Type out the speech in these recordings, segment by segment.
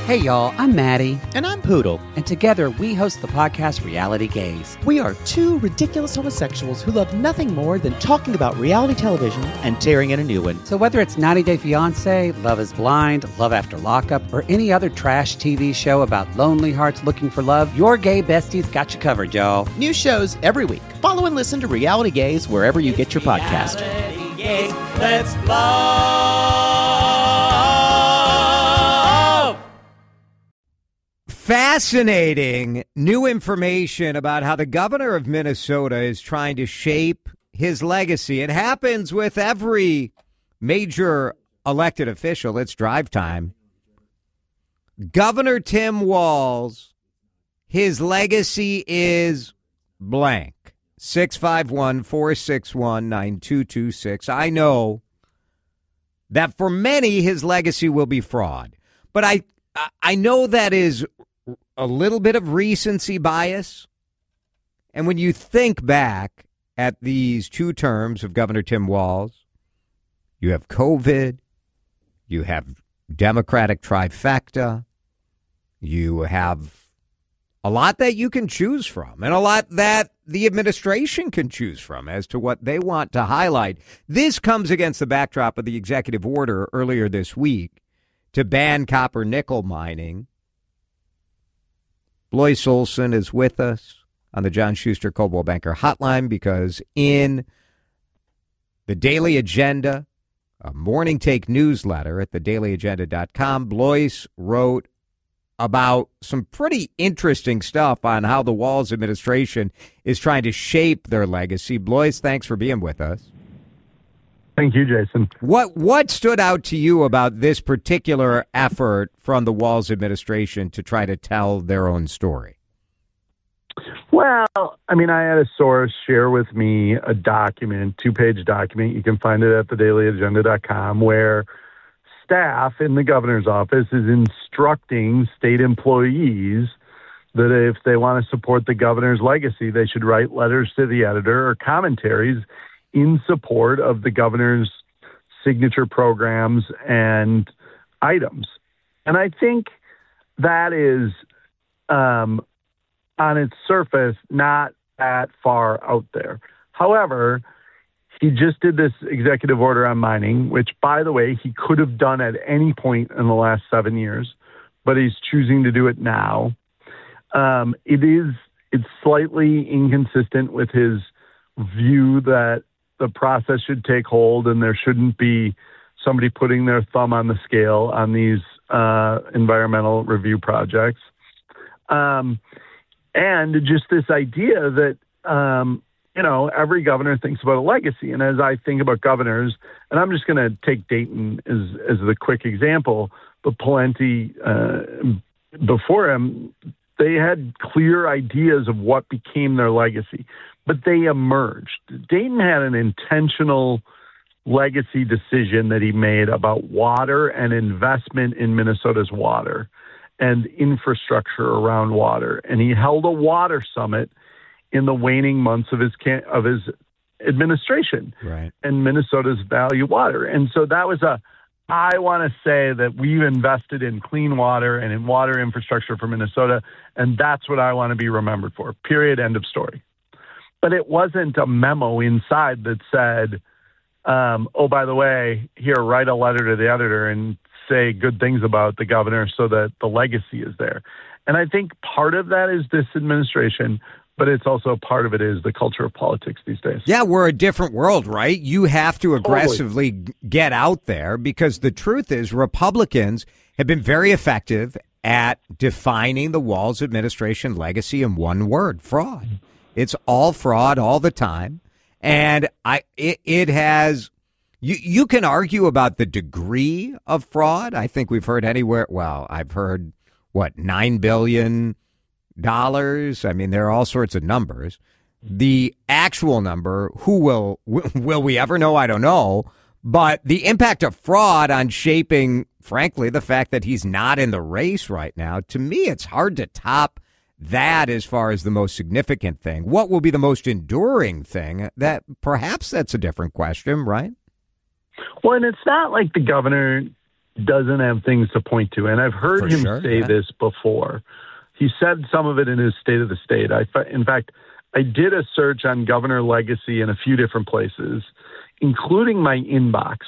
Hey, y'all, I'm Maddie. And I'm Poodle. And together, we host the podcast Reality Gaze. We are two ridiculous homosexuals who love nothing more than talking about reality television and tearing in a new one. So whether it's 90 Day Fiancé, Love is Blind, Love After Lockup, or any other trash TV show about lonely hearts looking for love, your gay besties got you covered, y'all. New shows every week. Follow and listen to Reality Gaze wherever you get your podcast. Reality Gaze, let's love. Fascinating new information about how the governor of Minnesota is trying to shape his legacy. It happens with every major elected official. It's drive time. Governor Tim Walz, his legacy is blank. 651-461-9226. I know that for many, his legacy will be fraud. But I know that is a little bit of recency bias. And when you think back at these 2 terms of Governor Tim Walz, you have COVID, you have Democratic trifecta, you have a lot that you can choose from and a lot that the administration can choose from as to what they want to highlight. This comes against the backdrop of the executive order earlier this week to ban copper nickel mining. Blois Olson is with us on the John Schuster Coldwell Banker Hotline because in the Daily Agenda, a morning take newsletter at thedailyagenda.com, Blois wrote about some pretty interesting stuff on how the Walz administration is trying to shape their legacy. Blois, thanks for being with us. Thank you, Jason. What stood out to you about this particular effort from the Walz administration to try to tell their own story? Well, I mean, I had a source share with me a document, 2-page document. You can find it at thedailyagenda.com, where staff in the governor's office is instructing state employees that if they want to support the governor's legacy, they should write letters to the editor or commentaries in support of the governor's signature programs and items. And I think that is, on its surface, not that far out there. However, he just did this executive order on mining, which, by the way, he could have done at any point in the last 7 years, but he's choosing to do it now. It's slightly inconsistent with his view that the process should take hold and there shouldn't be somebody putting their thumb on the scale on these environmental review projects. And just this idea that, every governor thinks about a legacy. And as I think about governors, and I'm just going to take Dayton as the quick example, but Pawlenty before him, they had clear ideas of what became their legacy, but they emerged. Dayton had an intentional legacy decision that he made about water and investment in Minnesota's water and infrastructure around water. And he held a water summit in the waning months of his administration. Right. And Minnesota's value water. And so that was I want to say that we've invested in clean water and in water infrastructure for Minnesota, and that's what I want to be remembered for, period, end of story. But it wasn't a memo inside that said, oh, by the way, here, write a letter to the editor and say good things about the governor so that the legacy is there. And I think part of that is this administration, but it's also part of it is the culture of politics these days. Yeah, we're a different world, right? You have to aggressively get out there because the truth is Republicans have been very effective at defining the Walz administration legacy in one word: fraud. It's all fraud all the time. And it has, you can argue about the degree of fraud. I think we've heard I've heard, $9 billion? I mean, there are all sorts of numbers. The actual number, will we ever know? I don't know. But the impact of fraud on shaping, frankly, the fact that he's not in the race right now, to me, it's hard to top that as far as the most significant thing. What will be the most enduring thing? That perhaps that's a different question, right? Well, and it's not like the governor doesn't have things to point to. And I've heard him say this before. He said some of it in his State of the State. In fact, I did a search on governor legacy in a few different places, including my inbox.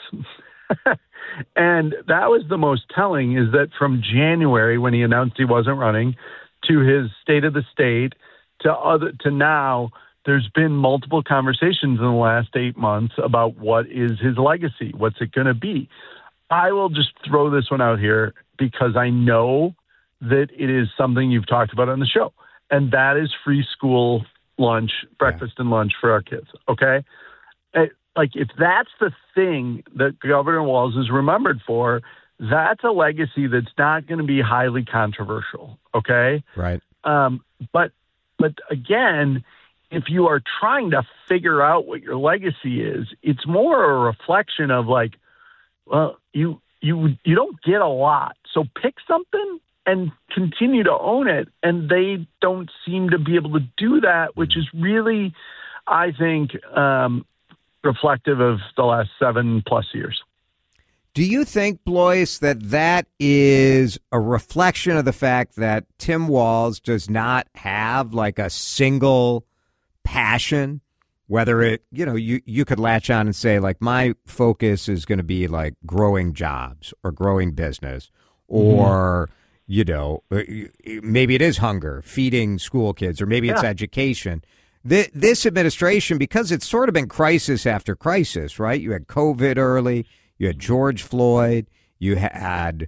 And that was the most telling, is that from January, when he announced he wasn't running, to his State of the State, to now, there's been multiple conversations in the last 8 months about what is his legacy. What's it going to be? I will just throw this one out here because I know that it is something you've talked about on the show, and that is free school lunch, breakfast and lunch for our kids. Okay. Like, if that's the thing that Governor Walz is remembered for, that's a legacy that's not going to be highly controversial. Okay. Right. But again, if you are trying to figure out what your legacy is, it's more a reflection of like, well, you don't get a lot, so pick something and continue to own it. And they don't seem to be able to do that, which is really, I think, reflective of the last 7+ years. Do you think, Blois, that is a reflection of the fact that Tim Walz does not have like a single passion? Whether it, you could latch on and say, like, my focus is going to be like growing jobs or growing business, or, maybe it is hunger, feeding school kids, or maybe it's education. This administration, because it's sort of been crisis after crisis, right? You had COVID early, you had George Floyd, you had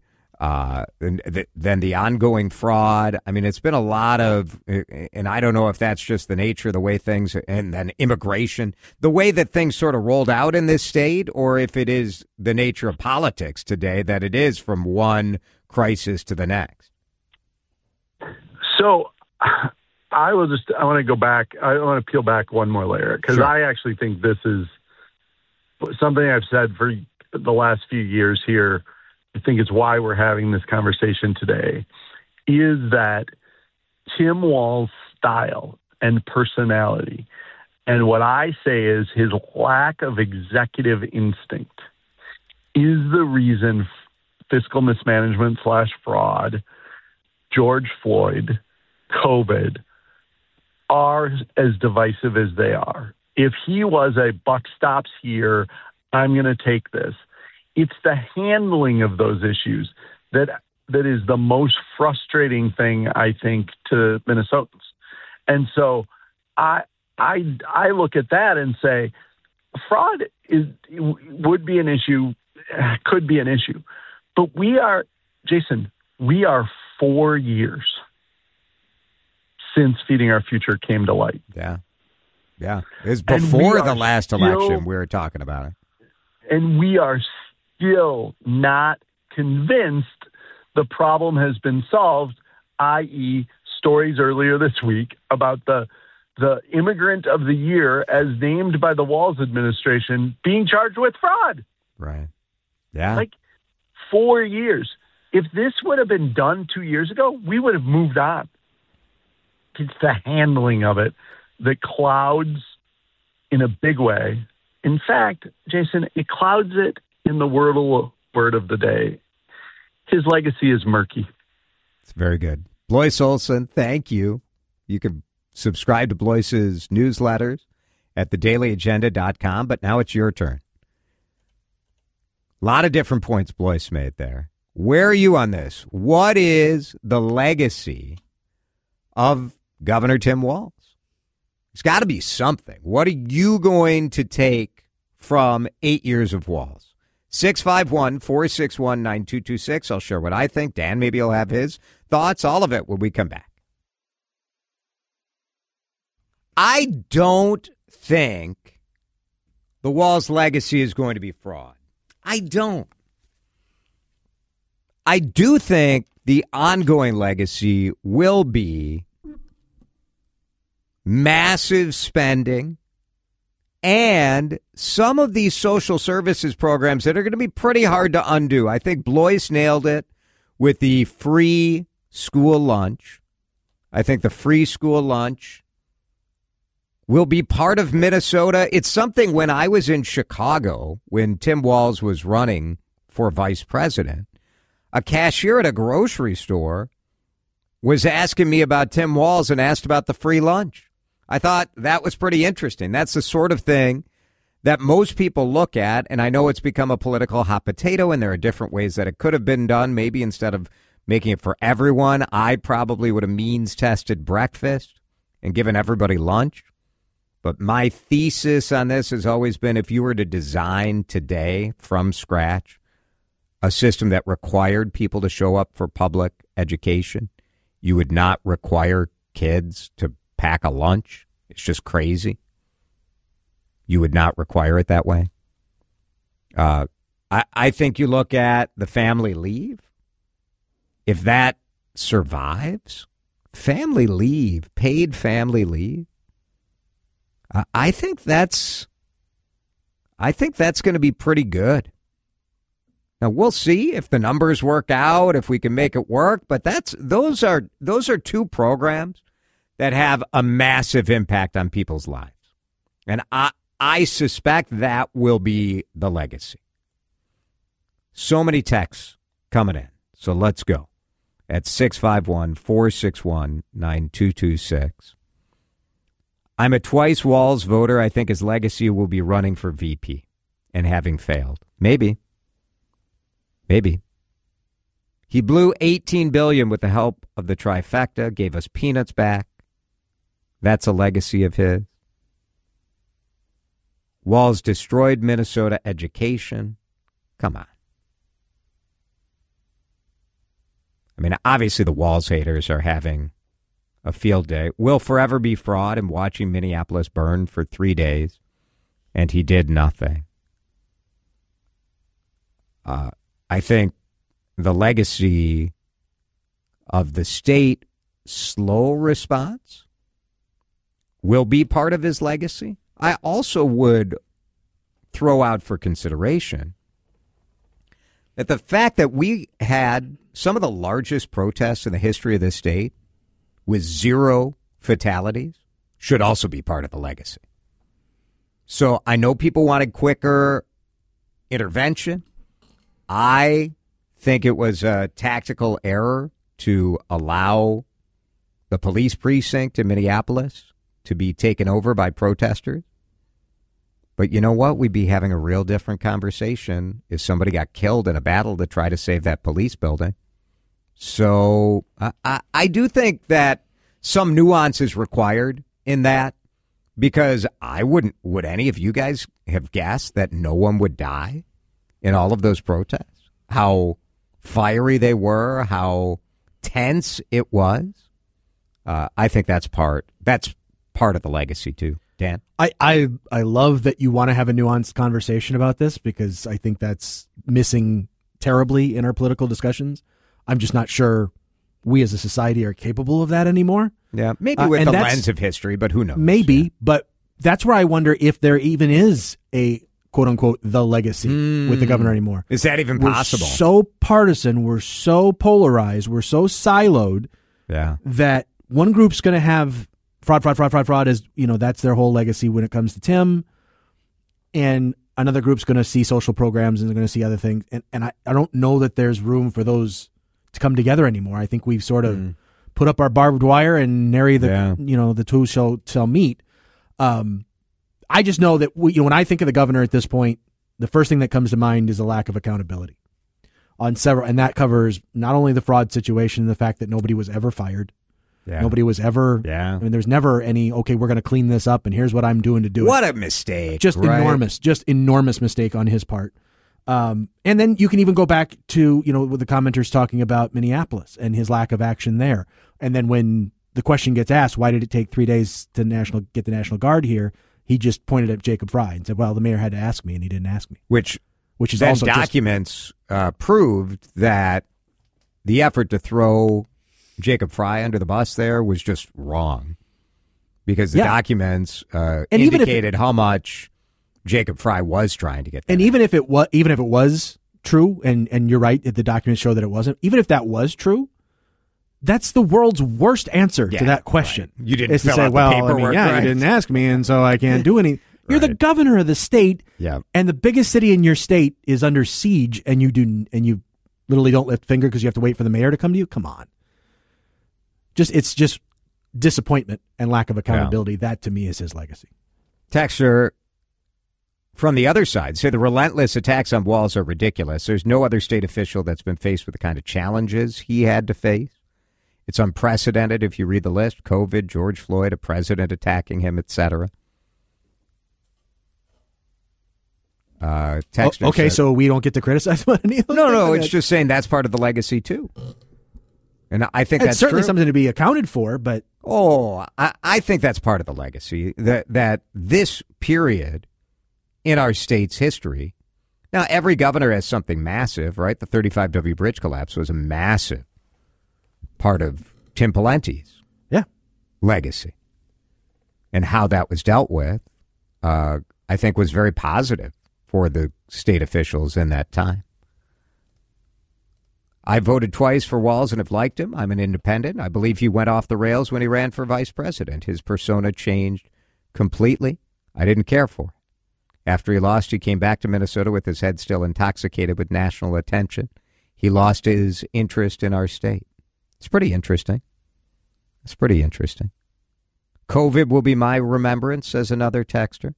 then the ongoing fraud. I mean, it's been a lot of, and I don't know if that's just the nature of the way things, and then immigration, the way that things sort of rolled out in this state, or if it is the nature of politics today, that it is from one crisis to the next. So I want to go back. I want to peel back one more layer, because I actually think this is something I've said for the last few years here. I think it's why we're having this conversation today, is that Tim Walz's style and personality, and what I say is his lack of executive instinct, is the reason fiscal mismanagement / fraud, George Floyd, COVID are as divisive as they are. If he was a buck stops here, I'm going to take this. It's the handling of those issues that is the most frustrating thing, I think, to Minnesotans. And so I look at that and say, fraud would be an issue, could be an issue. But Jason, we are 4 years since Feeding Our Future came to light. Yeah. It was before the last election we were talking about it. And we are still not convinced the problem has been solved, i.e. stories earlier this week about the immigrant of the year, as named by the Walz administration, being charged with fraud. Right. Yeah. Like 4 years. If this would have been done 2 years ago, we would have moved on. It's the handling of it that clouds in a big way. In fact, Jason, it clouds it in the word of the day. His legacy is murky. It's very good. Blois Olson, thank you. You can subscribe to Blois's newsletters at thedailyagenda.com, but now it's your turn. A lot of different points Blois made there. Where are you on this? What is the legacy of Governor Tim Walz? It's got to be something. What are you going to take from 8 years of Walz? 651-461-9226. I'll share what I think. Dan, maybe he'll have his thoughts. All of it when we come back. I don't think the Walz legacy is going to be fraud. I don't. I do think the ongoing legacy will be massive spending and some of these social services programs that are going to be pretty hard to undo. I think Blois nailed it with the free school lunch. I think the free school lunch will be part of Minnesota. It's something when I was in Chicago, when Tim Walz was running for vice president, A cashier at a grocery store was asking me about Tim Walz and asked about the free lunch. I thought that was pretty interesting. That's the sort of thing that most people look at, and I know it's become a political hot potato, and there are different ways that it could have been done. Maybe instead of making it for everyone, I probably would have means-tested breakfast and given everybody lunch. But my thesis on this has always been, if you were to design today from scratch a system that required people to show up for public education, you would not require kids to pack a lunch. It's just crazy. You would not require it that way. I think you look at the family leave. If that survives, family leave, paid family leave, I think that's going to be pretty good. Now we'll see if the numbers work out, if we can make it work. But those are two programs that have a massive impact on people's lives, and I suspect that will be the legacy. So many texts coming in, so let's go at 651-461-9226. I'm a twice Walz voter. I think his legacy will be running for VP and having failed. Maybe. He blew $18 billion with the help of the trifecta, gave us peanuts back. That's a legacy of his. Walz destroyed Minnesota education. Come on. I mean, obviously the Walz haters are having a field day. Will forever be fraud in watching Minneapolis burn for 3 days, and he did nothing. I think the legacy of the state slow response will be part of his legacy. I also would throw out for consideration that the fact that we had some of the largest protests in the history of this state with 0 fatalities should also be part of the legacy. So I know people wanted quicker intervention. I think it was a tactical error to allow the police precinct in Minneapolis to be taken over by protesters. But you know what? We'd be having a real different conversation if somebody got killed in a battle to try to save that police building. So I do think that some nuance is required in that, because would any of you guys have guessed that no one would die in all of those protests? How fiery they were, how tense it was. I think that's part of the legacy too. Dan? I love that you want to have a nuanced conversation about this, because I think that's missing terribly in our political discussions. I'm just not sure we as a society are capable of that anymore. Yeah, maybe with the lens of history, but who knows? Maybe, yeah. But that's where I wonder if there even is a quote-unquote the legacy with the governor anymore. Is that even possible? We're so partisan, we're so polarized, we're so siloed that one group's going to have fraud as, that's their whole legacy when it comes to Tim, and another group's going to see social programs and they're going to see other things. And I don't know that there's room for those to come together anymore. I think we've sort of put up our barbed wire and nary the two shall meet. I just know that when I think of the governor at this point, the first thing that comes to mind is a lack of accountability on several, and that covers not only the fraud situation, the fact that nobody was ever fired. Yeah. Nobody was ever. Yeah. I mean, there's never any, okay, we're going to clean this up and here's what I'm doing to do it. What a mistake. Just enormous mistake on his part. And then you can even go back to, with the commenters talking about Minneapolis and his lack of action there. And then when the question gets asked, why did it take 3 days to get the National Guard here? He just pointed at Jacob Frey and said, well, the mayor had to ask me and he didn't ask me. Which is then also documents proved that the effort to throw Jacob Frey under the bus there was just wrong, because the documents indicated how much Jacob Frey was trying to get there. And even if it was true, and you're right, the documents show that it wasn't, even if that was true, that's the world's worst answer to that question. Right. You didn't fill out the paperwork. You didn't ask me, and so I can't do anything. You're the governor of the state, and the biggest city in your state is under siege, and you literally don't lift finger because you have to wait for the mayor to come to you. Come on. It's just disappointment and lack of accountability. Yeah. That to me is his legacy. Texter from the other side say the relentless attacks on Walz are ridiculous. There's no other state official that's been faced with the kind of challenges he had to face. It's unprecedented if you read the list. COVID, George Floyd, a president attacking him, etc. Okay, so we don't get to criticize any of those? No, it's just saying that's part of the legacy, too. And I think that's certainly true. Something to be accounted for, but... I think that's part of the legacy, that this period in our state's history... Now, every governor has something massive, right? The 35W bridge collapse was a massive part of Tim Pawlenty's legacy. And how that was dealt with, I think, was very positive for the state officials in that time. I voted twice for Walz and have liked him. I'm an independent. I believe he went off the rails when he ran for vice president. His persona changed completely. I didn't care for it. After he lost, he came back to Minnesota with his head still intoxicated with national attention. He lost his interest in our state. It's pretty interesting. COVID will be my remembrance, says another texter.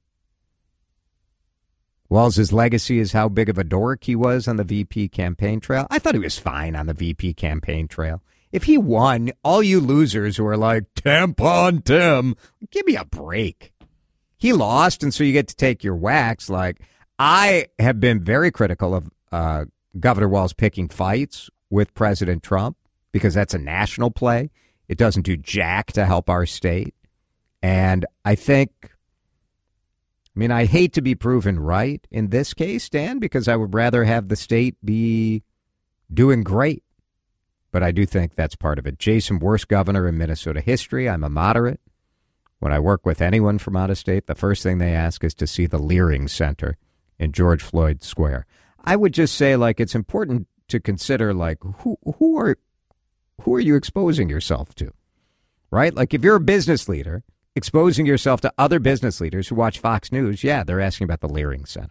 Walz's legacy is how big of a dork he was on the VP campaign trail. I thought he was fine on the VP campaign trail. If he won, all you losers who are like, Tampon Tim, give me a break. He lost, and so you get to take your whacks. Like, I have been very critical of Governor Walz picking fights with President Trump because that's a national play. It doesn't do jack to help our state. And I hate to be proven right in this case, Dan, because I would rather have the state be doing great. But I do think that's part of it. Jason, worst governor in Minnesota history. I'm a moderate. When I work with anyone from out of state, the first thing they ask is to see the Leering Center in George Floyd Square. I would just say, it's important to consider, who are you exposing yourself to, right? Like, if you're a business leader, exposing yourself to other business leaders who watch Fox News, they're asking about the Leering Center.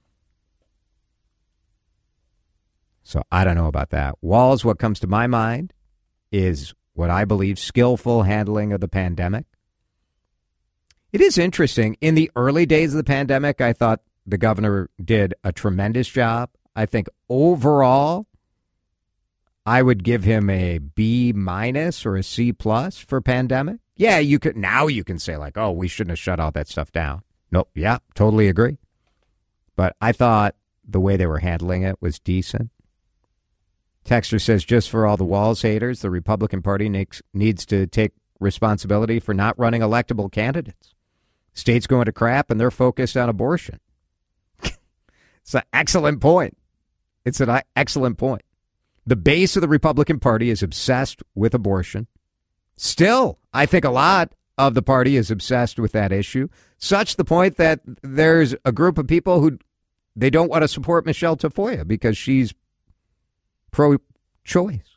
So I don't know about that. Walz, what comes to my mind is what I believe skillful handling of the pandemic. It is interesting. In the early days of the pandemic, I thought the governor did a tremendous job. I think overall, I would give him a B- or a C+ for pandemic. Yeah, you can say we shouldn't have shut all that stuff down. Nope. Yeah, totally agree. But I thought the way they were handling it was decent. Texter says, just for all the Walz haters, the Republican Party needs to take responsibility for not running electable candidates. State's going to crap and they're focused on abortion. It's an excellent point. The base of the Republican Party is obsessed with abortion. Still, I think a lot of the party is obsessed with that issue, such the point that there's a group of people who they don't want to support Michelle Tafoya because she's pro-choice.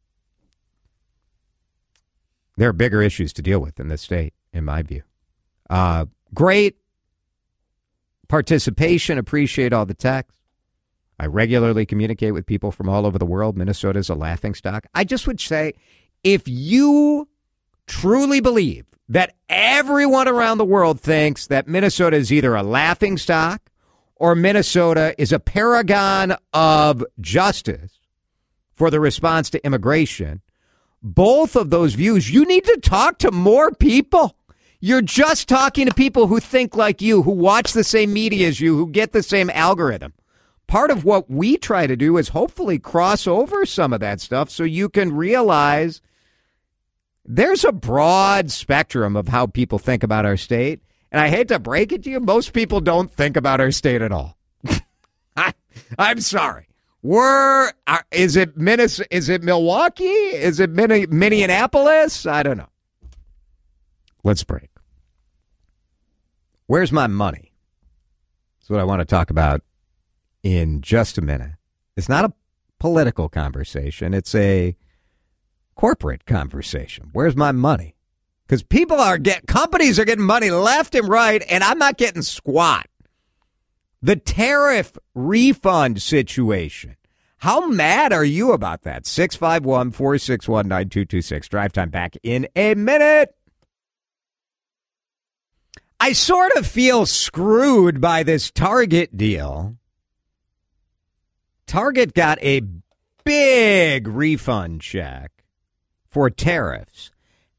There are bigger issues to deal with in this state, in my view. Great participation. Appreciate all the texts. I regularly communicate with people from all over the world. Minnesota is a laughingstock. I just would say, if you truly believe that everyone around the world thinks that Minnesota is either a laughingstock or Minnesota is a paragon of justice for the response to immigration, both of those views, you need to talk to more people. You're just talking to people who think like you, who watch the same media as you, who get the same algorithm. Part of what we try to do is hopefully cross over some of that stuff so you can realize there's a broad spectrum of how people think about our state. And I hate to break it to you, most people don't think about our state at all. I'm sorry. Is it Milwaukee? Is it Minneapolis? I don't know. Let's break. Where's my money? That's what I want to talk about in just a minute. It's not a political conversation. It's a corporate conversation. Where's my money? Because companies are getting money left and right, and I'm not getting squat. The tariff refund situation. How mad are you about that? 651-461-9226. Drive time back in a minute. I sort of feel screwed by this Target deal. Target got a big refund check for tariffs.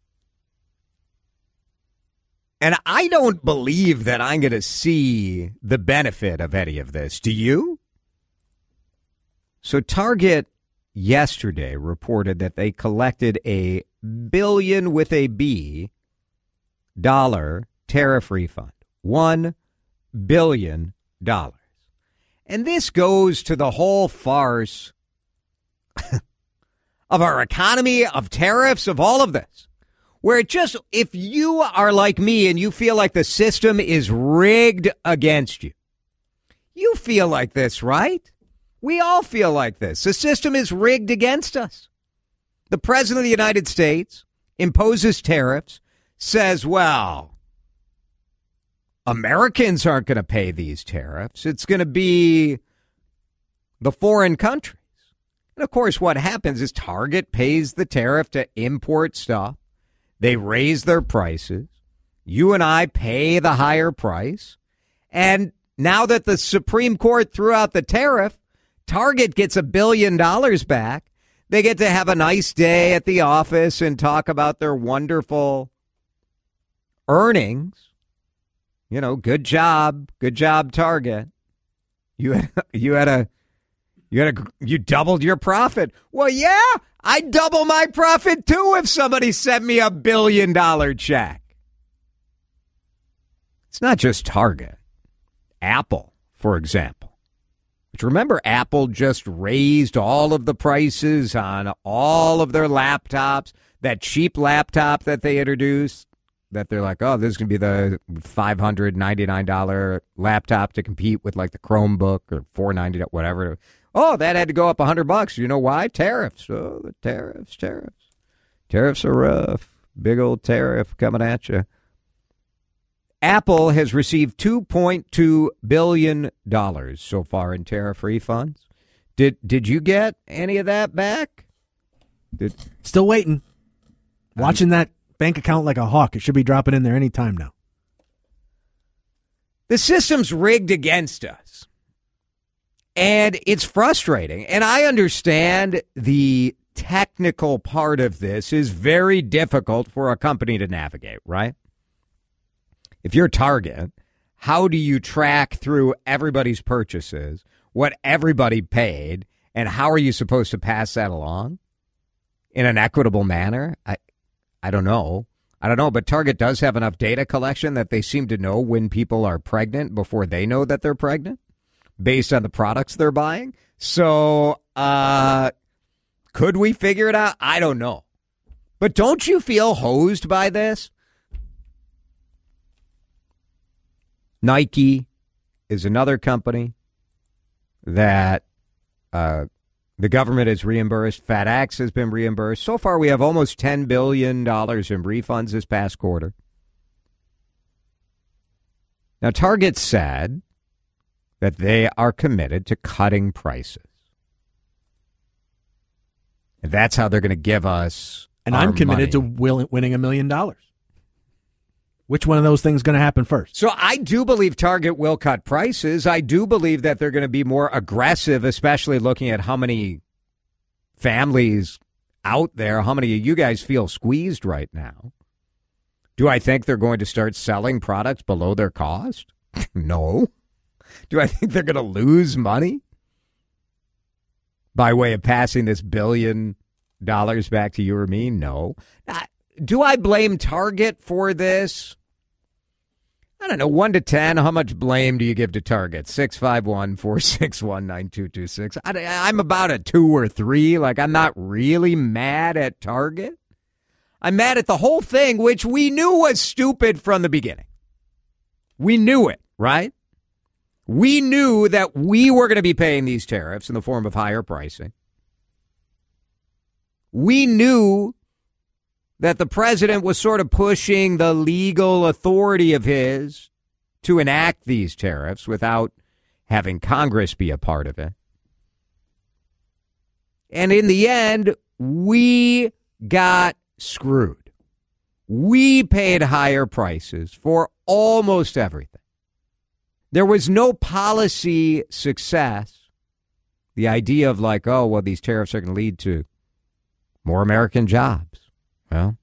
And I don't believe that I'm going to see the benefit of any of this. Do you? So Target yesterday reported that they collected a billion with a B dollar tariff refund. $1 billion. And this goes to the whole farce of our economy, of tariffs, of all of this. Where it just, if you are like me and you feel like the system is rigged against you, you feel like this, right? We all feel like this. The system is rigged against us. The president of the United States imposes tariffs, says, well, Americans aren't going to pay these tariffs. It's going to be the foreign countries. And of course, what happens is Target pays the tariff to import stuff. They raise their prices. You and I pay the higher price. And now that the Supreme Court threw out the tariff, Target gets $1 billion back. They get to have a nice day at the office and talk about their wonderful earnings. You know, good job, Target. You doubled your profit. Well, yeah, I'd double my profit too if somebody sent me $1 billion check. It's not just Target. Apple, for example. But remember, Apple just raised all of the prices on all of their laptops. That cheap laptop that they introduced, that they're like, oh, this is going to be the $599 laptop to compete with like the Chromebook or $499, whatever. Oh, that had to go up $100. You know why? Tariffs. Oh, the tariffs. Tariffs are rough. Big old tariff coming at you. Apple has received $2.2 billion so far in tariff refunds. Did you get any of that back? Still waiting. Watching that bank account like a hawk. It should be dropping in there any time now. The system's rigged against us. And it's frustrating. And I understand the technical part of this is very difficult for a company to navigate, right? If you're Target, how do you track through everybody's purchases, what everybody paid, and how are you supposed to pass that along in an equitable manner? I don't know. But Target does have enough data collection that they seem to know when people are pregnant before they know that they're pregnant based on the products they're buying. So could we figure it out? I don't know. But don't you feel hosed by this? Nike is another company that the government has reimbursed. FedEx has been reimbursed. So far, we have almost $10 billion in refunds this past quarter. Now, Target said that they are committed to cutting prices. And that's how they're going to give us And I'm committed to winning $1 million. Which one of those things is going to happen first? So I do believe Target will cut prices. I do believe that they're going to be more aggressive, especially looking at how many families out there, how many of you guys feel squeezed right now. Do I think they're going to start selling products below their cost? No. Do I think they're going to lose money by way of passing this $1 billion back to you or me? No. Do I blame Target for this? I don't know, 1 to 10, how much blame do you give to Target? 651-461-9226. I'm about a 2 or 3. Like, I'm not really mad at Target. I'm mad at the whole thing, which we knew was stupid from the beginning. We knew it, right? We knew that we were going to be paying these tariffs in the form of higher pricing. We knew that the president was sort of pushing the legal authority of his to enact these tariffs without having Congress be a part of it. And in the end, we got screwed. We paid higher prices for almost everything. There was no policy success. The idea of like, oh, well, these tariffs are going to lead to more American jobs. Well,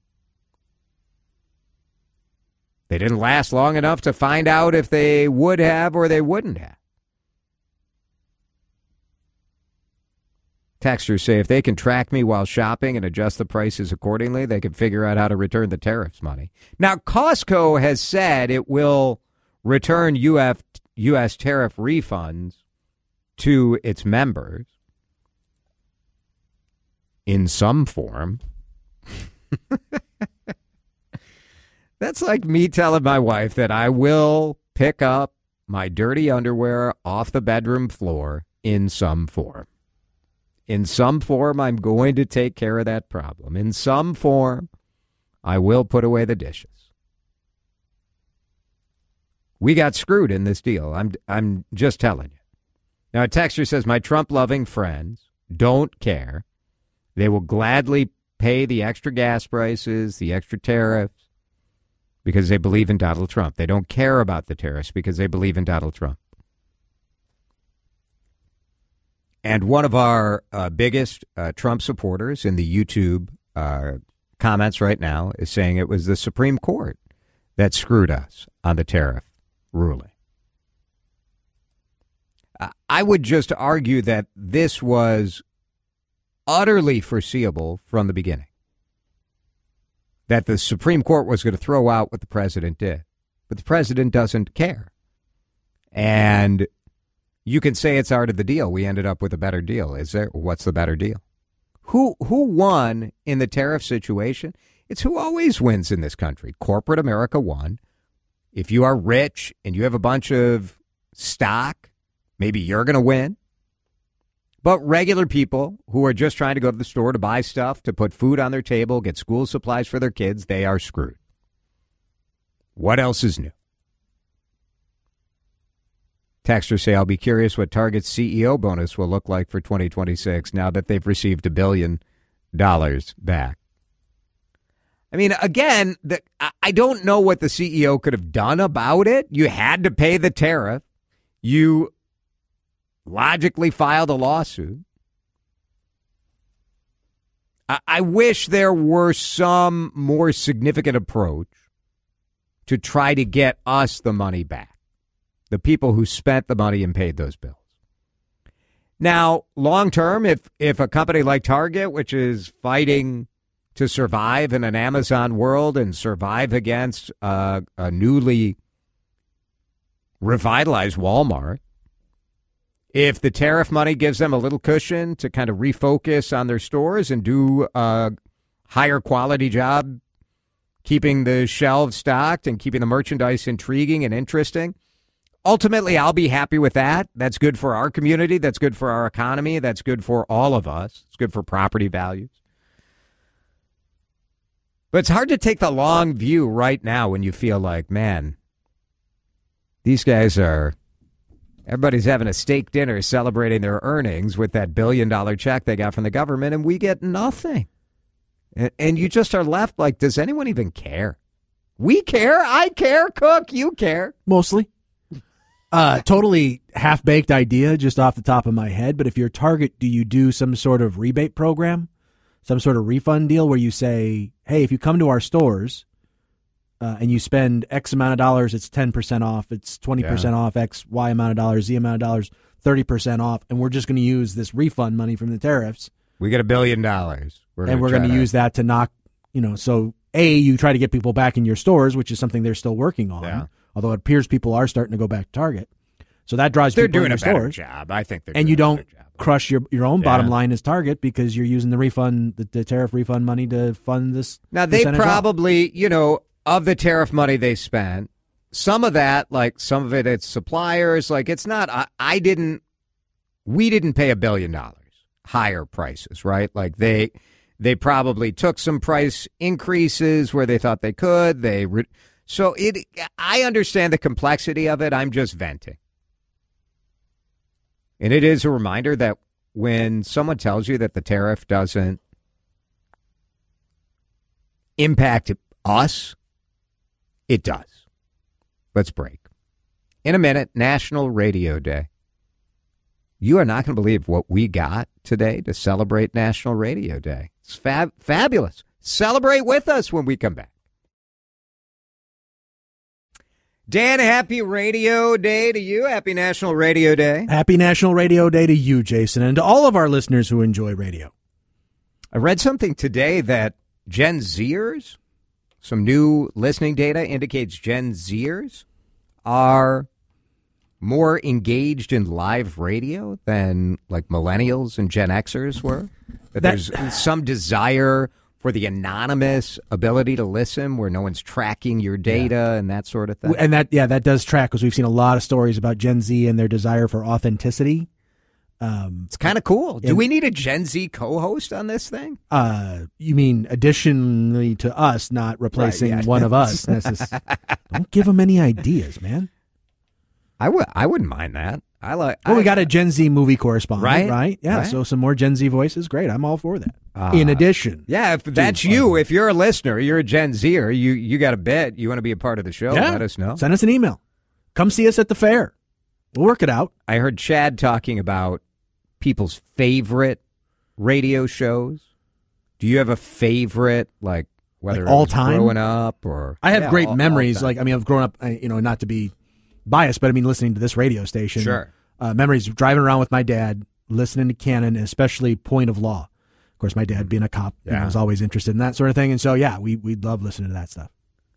they didn't last long enough to find out if they would have or they wouldn't have. Texters say if they can track me while shopping and adjust the prices accordingly, they can figure out how to return the tariffs money. Now, Costco has said it will return U.S. tariff refunds to its members in some form. That's like me telling my wife that I will pick up my dirty underwear off the bedroom floor in some form. In some form, I'm going to take care of that problem. In some form, I will put away the dishes. We got screwed in this deal. I'm just telling you. Now, a texter says, my Trump-loving friends don't care. They will gladly pay the extra gas prices, the extra tariffs, because they believe in Donald Trump. They don't care about the tariffs because they believe in Donald Trump. And one of our biggest Trump supporters in the YouTube comments right now is saying it was the Supreme Court that screwed us on the tariff ruling. I would just argue that this was utterly foreseeable from the beginning, that the Supreme Court was going to throw out what the president did. But the president doesn't care. And you can say it's art of the deal. We ended up with a better deal. Is there? What's the better deal? Who won in the tariff situation? It's who always wins in this country. Corporate America won. If you are rich and you have a bunch of stock, maybe you're going to win. But regular people who are just trying to go to the store to buy stuff, to put food on their table, get school supplies for their kids, they are screwed. What else is new? Texters say, I'll be curious what Target's CEO bonus will look like for 2026 now that they've received $1 billion back. I mean, again, I don't know what the CEO could have done about it. You had to pay the tariff. You logically filed a lawsuit. I wish there were some more significant approach to try to get us the money back, the people who spent the money and paid those bills. Now, long term, if a company like Target, which is fighting to survive in an Amazon world and survive against a newly revitalized Walmart, if the tariff money gives them a little cushion to kind of refocus on their stores and do a higher quality job keeping the shelves stocked and keeping the merchandise intriguing and interesting, ultimately I'll be happy with that. That's good for our community. That's good for our economy. That's good for all of us. It's good for property values. But it's hard to take the long view right now when you feel like, man, these guys are... Everybody's having a steak dinner celebrating their earnings with that $1 billion check they got from the government, and we get nothing. And you just are left like, does anyone even care? We care. I care. Cook, you care. Mostly. Totally half-baked idea just off the top of my head. But if you're Target, do you do some sort of rebate program, some sort of refund deal where you say, hey, if you come to our stores and you spend X amount of dollars, it's 10% off, it's 20% off, X, Y amount of dollars, Z amount of dollars, 30% off, and we're just going to use this refund money from the tariffs. We get $1 billion. We're going to use that to knock, so A, you try to get people back in your stores, which is something they're still working on, although it appears people are starting to go back to Target. So that drives people in your stores. They're doing a better job. I think they're doing a better job. And you don't crush your own bottom line as Target because you're using the refund, the tariff refund money to fund this. Now, they probably, of the tariff money they spent, some of that, like some of it, it's suppliers. Like it's not, we didn't pay $1 billion higher prices, right? Like they probably took some price increases where they thought they could. I understand the complexity of it. I'm just venting. And it is a reminder that when someone tells you that the tariff doesn't impact us, it does. Let's break. In a minute, National Radio Day. You are not going to believe what we got today to celebrate National Radio Day. It's fabulous. Celebrate with us when we come back. Dan, happy Radio Day to you. Happy National Radio Day. Happy National Radio Day to you, Jason, and to all of our listeners who enjoy radio. I read something today that Gen Zers, some new listening data indicates Gen Zers are more engaged in live radio than like millennials and Gen Xers were. That there's some desire for the anonymous ability to listen where no one's tracking your data and that sort of thing. And that does track because we've seen a lot of stories about Gen Z and their desire for authenticity. It's kind of cool. Do we need a Gen Z co-host on this thing? You mean additionally to us, not replacing one of us. Don't give them any ideas, man. I wouldn't mind that. We got a Gen Z movie correspondent, right? Yeah, right. So some more Gen Z voices, great. I'm all for that. In addition. Yeah, if that's you, if you're a listener, you're a Gen Zer, you got a bit, you want to be a part of the show, let us know. Send us an email. Come see us at the fair. We'll work it out. I heard Chad talking about people's favorite radio shows. Do you have a favorite, like, whether like all time growing up or? I have great memories. Like, I mean, I've grown up, not to be biased, but I mean, listening to this radio station. Sure. Memories of driving around with my dad, listening to Canon, and especially Point of Law. Of course, my dad being a cop, was always interested in that sort of thing. And so, we'd love listening to that stuff.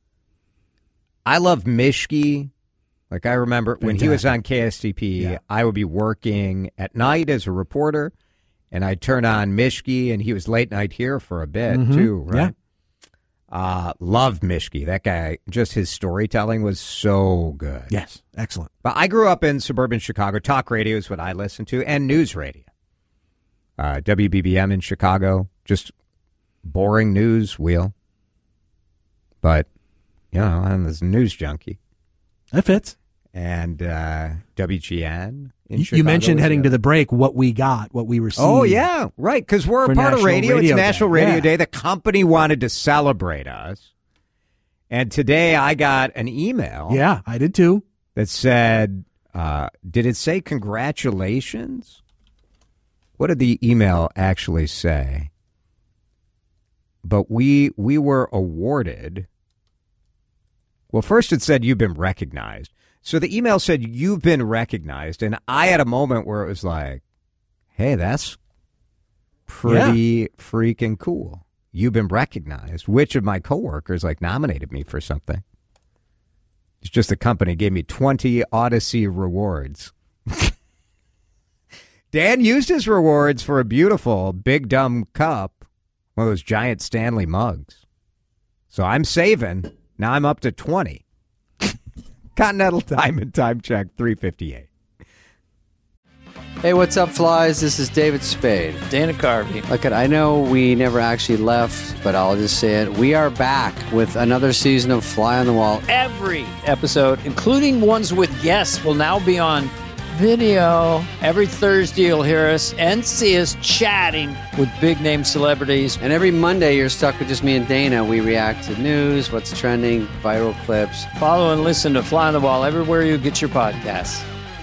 I love Mishki. Like, I remember when he was on KSTP, I would be working at night as a reporter, and I'd turn on Mishki, and he was late night here for a bit, too, right? Yeah. Loved Mishki. That guy, just his storytelling was so good. Yes, excellent. But I grew up in suburban Chicago. Talk radio is what I listened to, and news radio. WBBM in Chicago, just boring news wheel. But, I'm this news junkie. That fits. And WGN in Chicago. You mentioned heading to the break what we received. Oh, yeah, right, because we're a part of radio. It's National Radio Day. The company wanted to celebrate us. And today I got an email. Yeah, I did too. That said, did it say congratulations? What did the email actually say? But we were awarded. Well, first it said you've been recognized. So the email said you've been recognized, and I had a moment where it was like, hey, that's pretty freaking cool. You've been recognized. Which of my coworkers nominated me for something? It's just the company gave me 20 Odyssey rewards. Dan used his rewards for a beautiful Big Dumb cup, one of those giant Stanley mugs. So I'm saving. Now I'm up to 20. Continental Diamond time check, 3:58. Hey, what's up, flies? This is David Spade. Dana Carvey. Look, I know we never actually left, but I'll just say it. We are back with another season of Fly on the Wall. Every episode, including ones with guests, will now be on video. Every Thursday, you'll hear us and see us chatting with big-name celebrities. And every Monday, you're stuck with just me and Dana. We react to news, what's trending, viral clips. Follow and listen to Fly on the Wall everywhere you get your podcasts.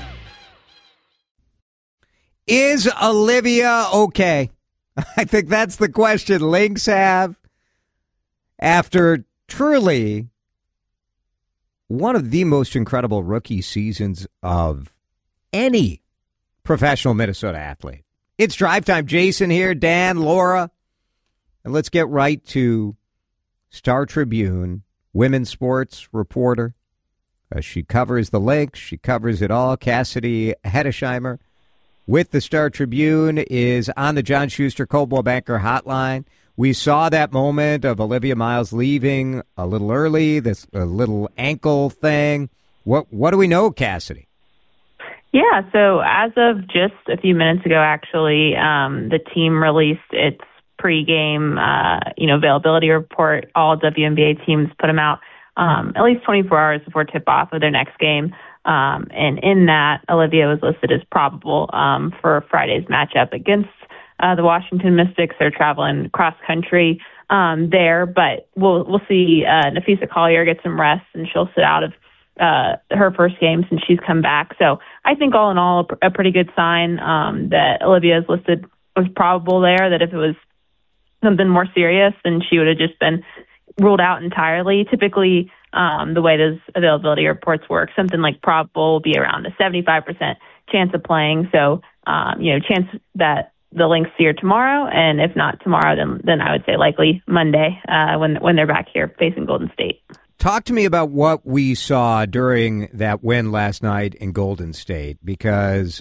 Is Olivia okay? I think that's the question Lynx have after truly one of the most incredible rookie seasons of any professional Minnesota athlete. It's Drive Time. Jason here, Dan, Laura. And let's get right to Star Tribune, women's sports reporter. She covers the Lynx. She covers it all. Cassidy Hedesheimer with the Star Tribune is on the John Schuster Coldwell Banker hotline. We saw that moment of Olivia Miles leaving a little early, this little ankle thing. What do we know, Cassidy? Yeah, so as of just a few minutes ago, actually, the team released its pregame, availability report. All WNBA teams put them out at least 24 hours before tip-off of their next game. And in that, Olivia was listed as probable for Friday's matchup against the Washington Mystics. They're traveling cross country there, but we'll see Nafisa Collier get some rest, and she'll sit out of her first game since she's come back. So I think all in all, a pretty good sign that Olivia is listed as probable there, that if it was something more serious, then she would have just been ruled out entirely. Typically, the way those availability reports work, something like probable will be around a 75% chance of playing. So, chance that the Lynx see her tomorrow, and if not tomorrow, then I would say likely Monday when they're back here facing Golden State. Talk to me about what we saw during that win last night in Golden State, because,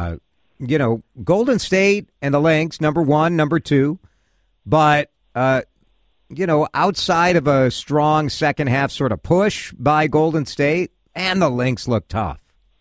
Golden State and the Lynx, number one, number two, but, outside of a strong second half sort of push by Golden State, and the Lynx look tough.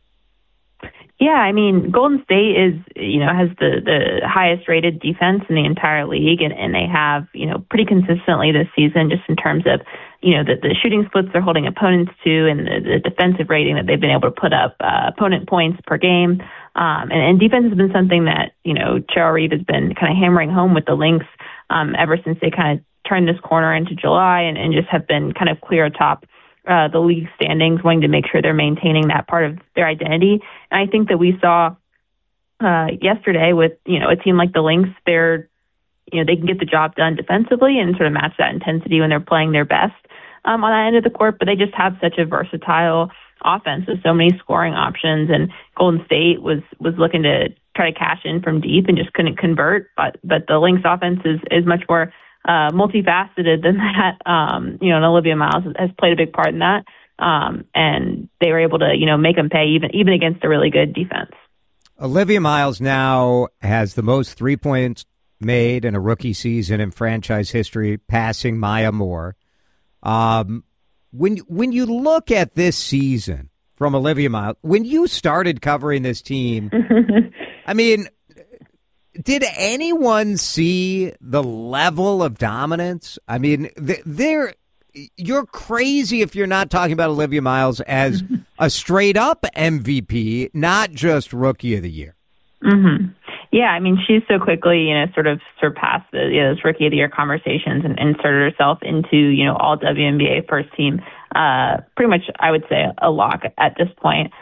Yeah, I mean, Golden State has the highest rated defense in the entire league, and they have, pretty consistently this season, just in terms of, the shooting splits they're holding opponents to, and the defensive rating that they've been able to put up, opponent points per game. And defense has been something that, Cheryl Reeve has been kind of hammering home with the Lynx ever since they kind of turned this corner into July, and just have been kind of clear atop the league standings, wanting to make sure they're maintaining that part of their identity. And I think that we saw yesterday with, a team like the Lynx, they can get the job done defensively and sort of match that intensity when they're playing their best on that end of the court, but they just have such a versatile offense with so many scoring options, and Golden State was looking to try to cash in from deep and just couldn't convert, but the Lynx offense is much more multifaceted than that. And Olivia Miles has played a big part in that. And they were able to, make them pay even against a really good defense. Olivia Miles now has the most 3 points made in a rookie season in franchise history, passing Maya Moore. When you look at this season from Olivia Miles, when you started covering this team, I mean, did anyone see the level of dominance? I mean, you're crazy if you're not talking about Olivia Miles as a straight-up MVP, not just Rookie of the Year. Mm-hmm. Yeah, I mean, she's so quickly, sort of surpassed those Rookie of the Year conversations and inserted herself into, all WNBA first team. Pretty much, I would say, a lock at this point.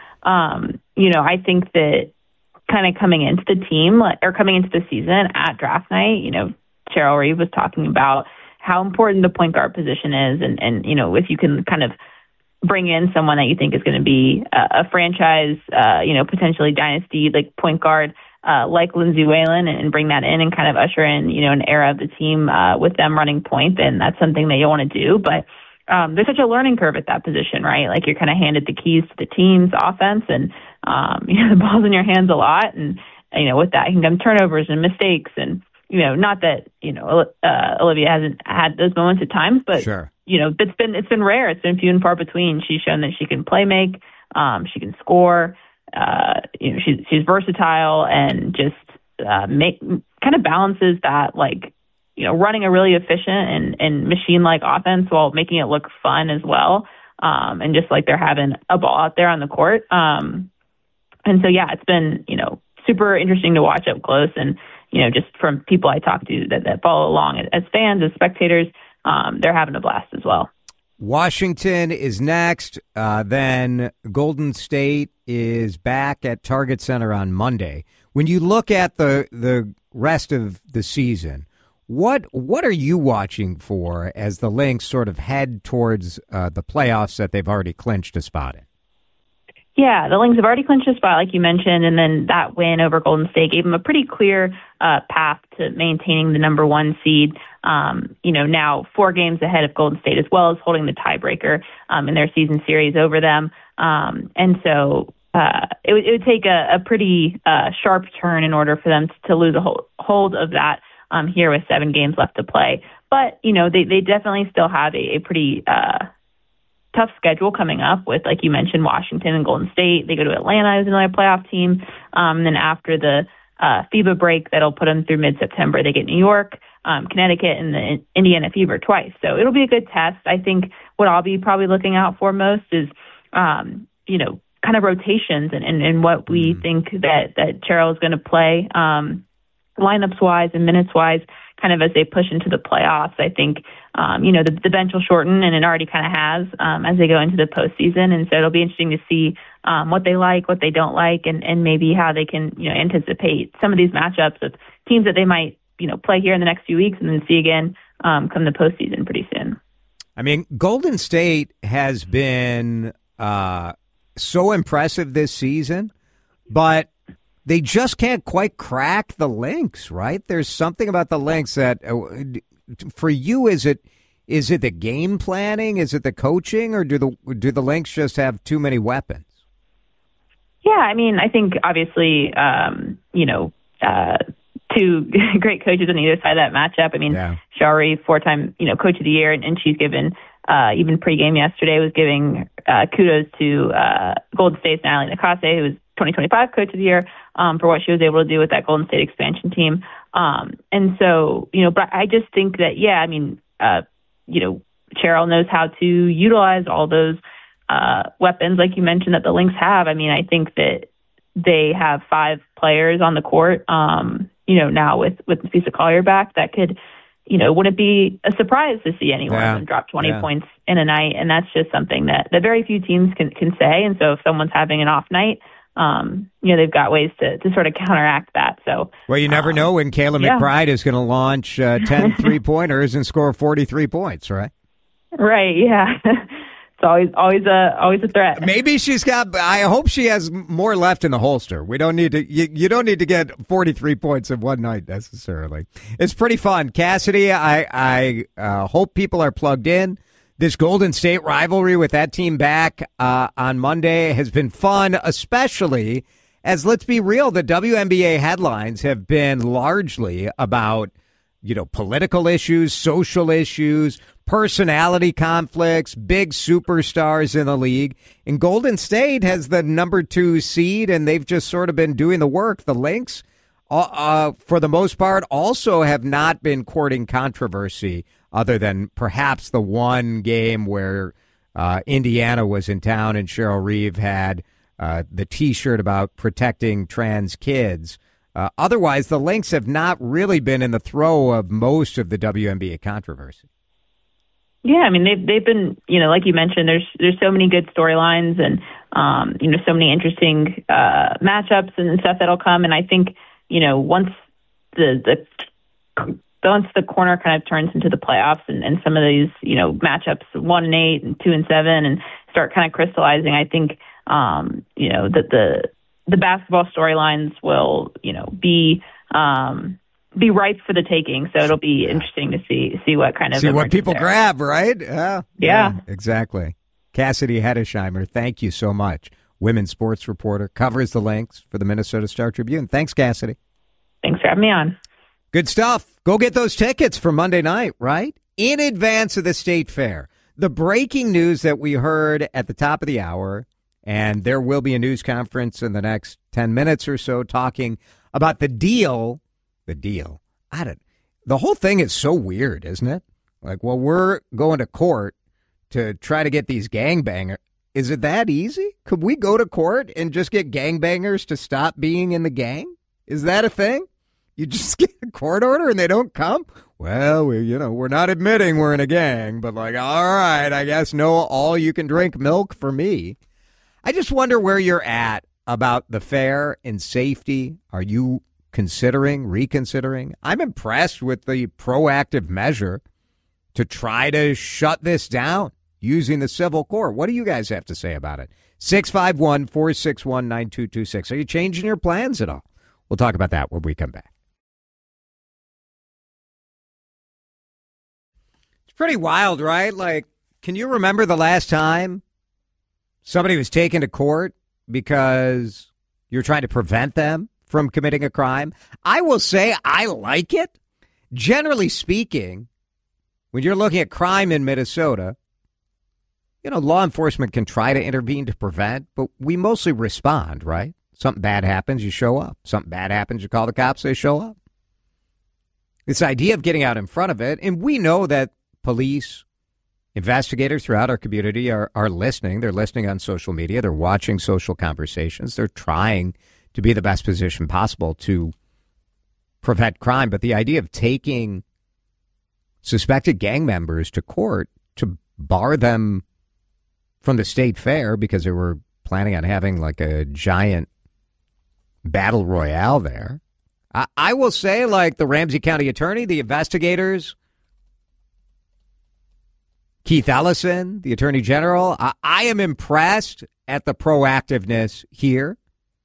I think that kind of coming into the team or coming into the season at draft night, Cheryl Reeve was talking about how important the point guard position is. And if you can kind of bring in someone that you think is going to be a franchise, potentially dynasty, like point guard, like Lindsay Whalen, and bring that in and kind of usher in, an era of the team with them running point, then that's something that you want to do. But there's such a learning curve at that position, right? Like, you're kind of handed the keys to the team's offense, and the ball's in your hands a lot, and with that can come turnovers and mistakes, and not that Olivia hasn't had those moments at times, but sure. It's been rare. It's been few and far between. She's shown that she can play make, she can score. She's versatile, and just kind of balances that, like, running a really efficient and machine-like offense while making it look fun as well. And just like they're having a ball out there on the court. And so, yeah, it's been, super interesting to watch up close. And, just from people I talk to that follow along as fans, as spectators, they're having a blast as well. Washington is next. Then Golden State is back at Target Center on Monday. When you look at the rest of the season, what are you watching for as the Lynx sort of head towards the playoffs that they've already clinched a spot in? Yeah, the Lynx have already clinched a spot, like you mentioned, and then that win over Golden State gave them a pretty clear path to maintaining the number one seed. Now 4 games ahead of Golden State, as well as holding the tiebreaker in their season series over them. And so it would take a pretty sharp turn in order for them to lose a hold of that here with 7 games left to play. But, they definitely still have a pretty tough schedule coming up with, like you mentioned, Washington and Golden State. They go to Atlanta as another playoff team. And then after the FIBA break, that'll put them through mid-September. They get New York, Connecticut, and the Indiana Fever twice. So it'll be a good test. I think what I'll be probably looking out for most is, kind of rotations and what we think that Cheryl is going to play lineups wise and minutes wise, kind of as they push into the playoffs. I think, the bench will shorten, and it already kind of has as they go into the postseason. And so it'll be interesting to see what they like, what they don't like, and maybe how they can, anticipate some of these matchups of teams that they might, play here in the next few weeks and then see again come the postseason pretty soon. I mean, Golden State has been so impressive this season, but they just can't quite crack the Lynx, right? There's something about the Lynx that, for you, is it the game planning? Is it the coaching? Or do the Lynx just have too many weapons? Yeah, I mean, I think obviously, two great coaches on either side of that matchup. I mean, Cheryl Reeve, 4-time, coach of the year, and she's given, even pregame yesterday, was giving kudos to Golden State's Natalie Nakase, who was 2025 coach of the year, for what she was able to do with that Golden State expansion team. And so, but I just think that, Cheryl knows how to utilize all those weapons, like you mentioned, that the Lynx have. I mean, I think that they have 5 players on the court, now with Nafisa Collier back, that could, wouldn't be a surprise to see any one of them drop 20 points in a night. And that's just something that very few teams can say. And so if someone's having an off night, they've got ways to sort of counteract that. So, well, you never know when Kayla McBride is going to launch 10 3-pointers and score 43 points, right? Right. Yeah. It's always a threat. Maybe she's got. I hope she has more left in the holster. We don't need to. You don't need to get 43 points in one night necessarily. It's pretty fun, Cassidy. I hope people are plugged in. This Golden State rivalry with that team back on Monday has been fun, especially as, let's be real, the WNBA headlines have been largely about, political issues, social issues, personality conflicts, big superstars in the league. And Golden State has the number 2 seed, and they've just sort of been doing the work. The Lynx, for the most part, also have not been courting controversy, other than perhaps the one game where Indiana was in town and Cheryl Reeve had the T-shirt about protecting trans kids. Otherwise, the Lynx have not really been in the throw of most of the WNBA controversy. Yeah, I mean, they've been, like you mentioned, there's so many good storylines and, so many interesting matchups and stuff that'll come. And I think, once once the corner kind of turns into the playoffs and some of these, matchups 1-8 and 2-7 and start kind of crystallizing, I think, that the basketball storylines will, be ripe for the taking. So it'll be interesting to see what kind of what people there. grab, right? Yeah, exactly. Cassidy Hedesheimer, thank you so much. Women's sports reporter, covers the Lynx for the Minnesota Star Tribune. Thanks, Cassidy. Thanks for having me on. Good stuff. Go get those tickets for Monday night, right? In advance of the State Fair. The breaking news that we heard at the top of the hour, and there will be a news conference in the next 10 minutes or so talking about the deal. The deal. The whole thing is so weird, isn't it? Like, well, we're going to court to try to get these gangbangers. Is it that easy? Could we go to court and just get gangbangers to stop being in the gang? Is that a thing? You just get a court order and they don't come? Well, we're not admitting we're in a gang, but like, all right, I guess no all you can drink milk for me. I just wonder where you're at about the fair and safety. Are you reconsidering? I'm impressed with the proactive measure to try to shut this down using the civil court. What do you guys have to say about it? 651-461-9226. Are you changing your plans at all? We'll talk about that when we come back. It's pretty wild, right? Like, can you remember the last time somebody was taken to court because you're trying to prevent them from committing a crime? I will say I like it. Generally speaking, when you're looking at crime in Minnesota, law enforcement can try to intervene to prevent, but we mostly respond, right? Something bad happens, you show up. Something bad happens, you call the cops, they show up. This idea of getting out in front of it, and we know that police investigators throughout our community are listening. They're listening on social media. They're watching social conversations. They're trying to be the best position possible to prevent crime. But the idea of taking suspected gang members to court to bar them from the state fair because they were planning on having like a giant battle royale there. I will say, like the Ramsey County attorney, the investigators, Keith Ellison, the attorney general, I am impressed at the proactiveness here.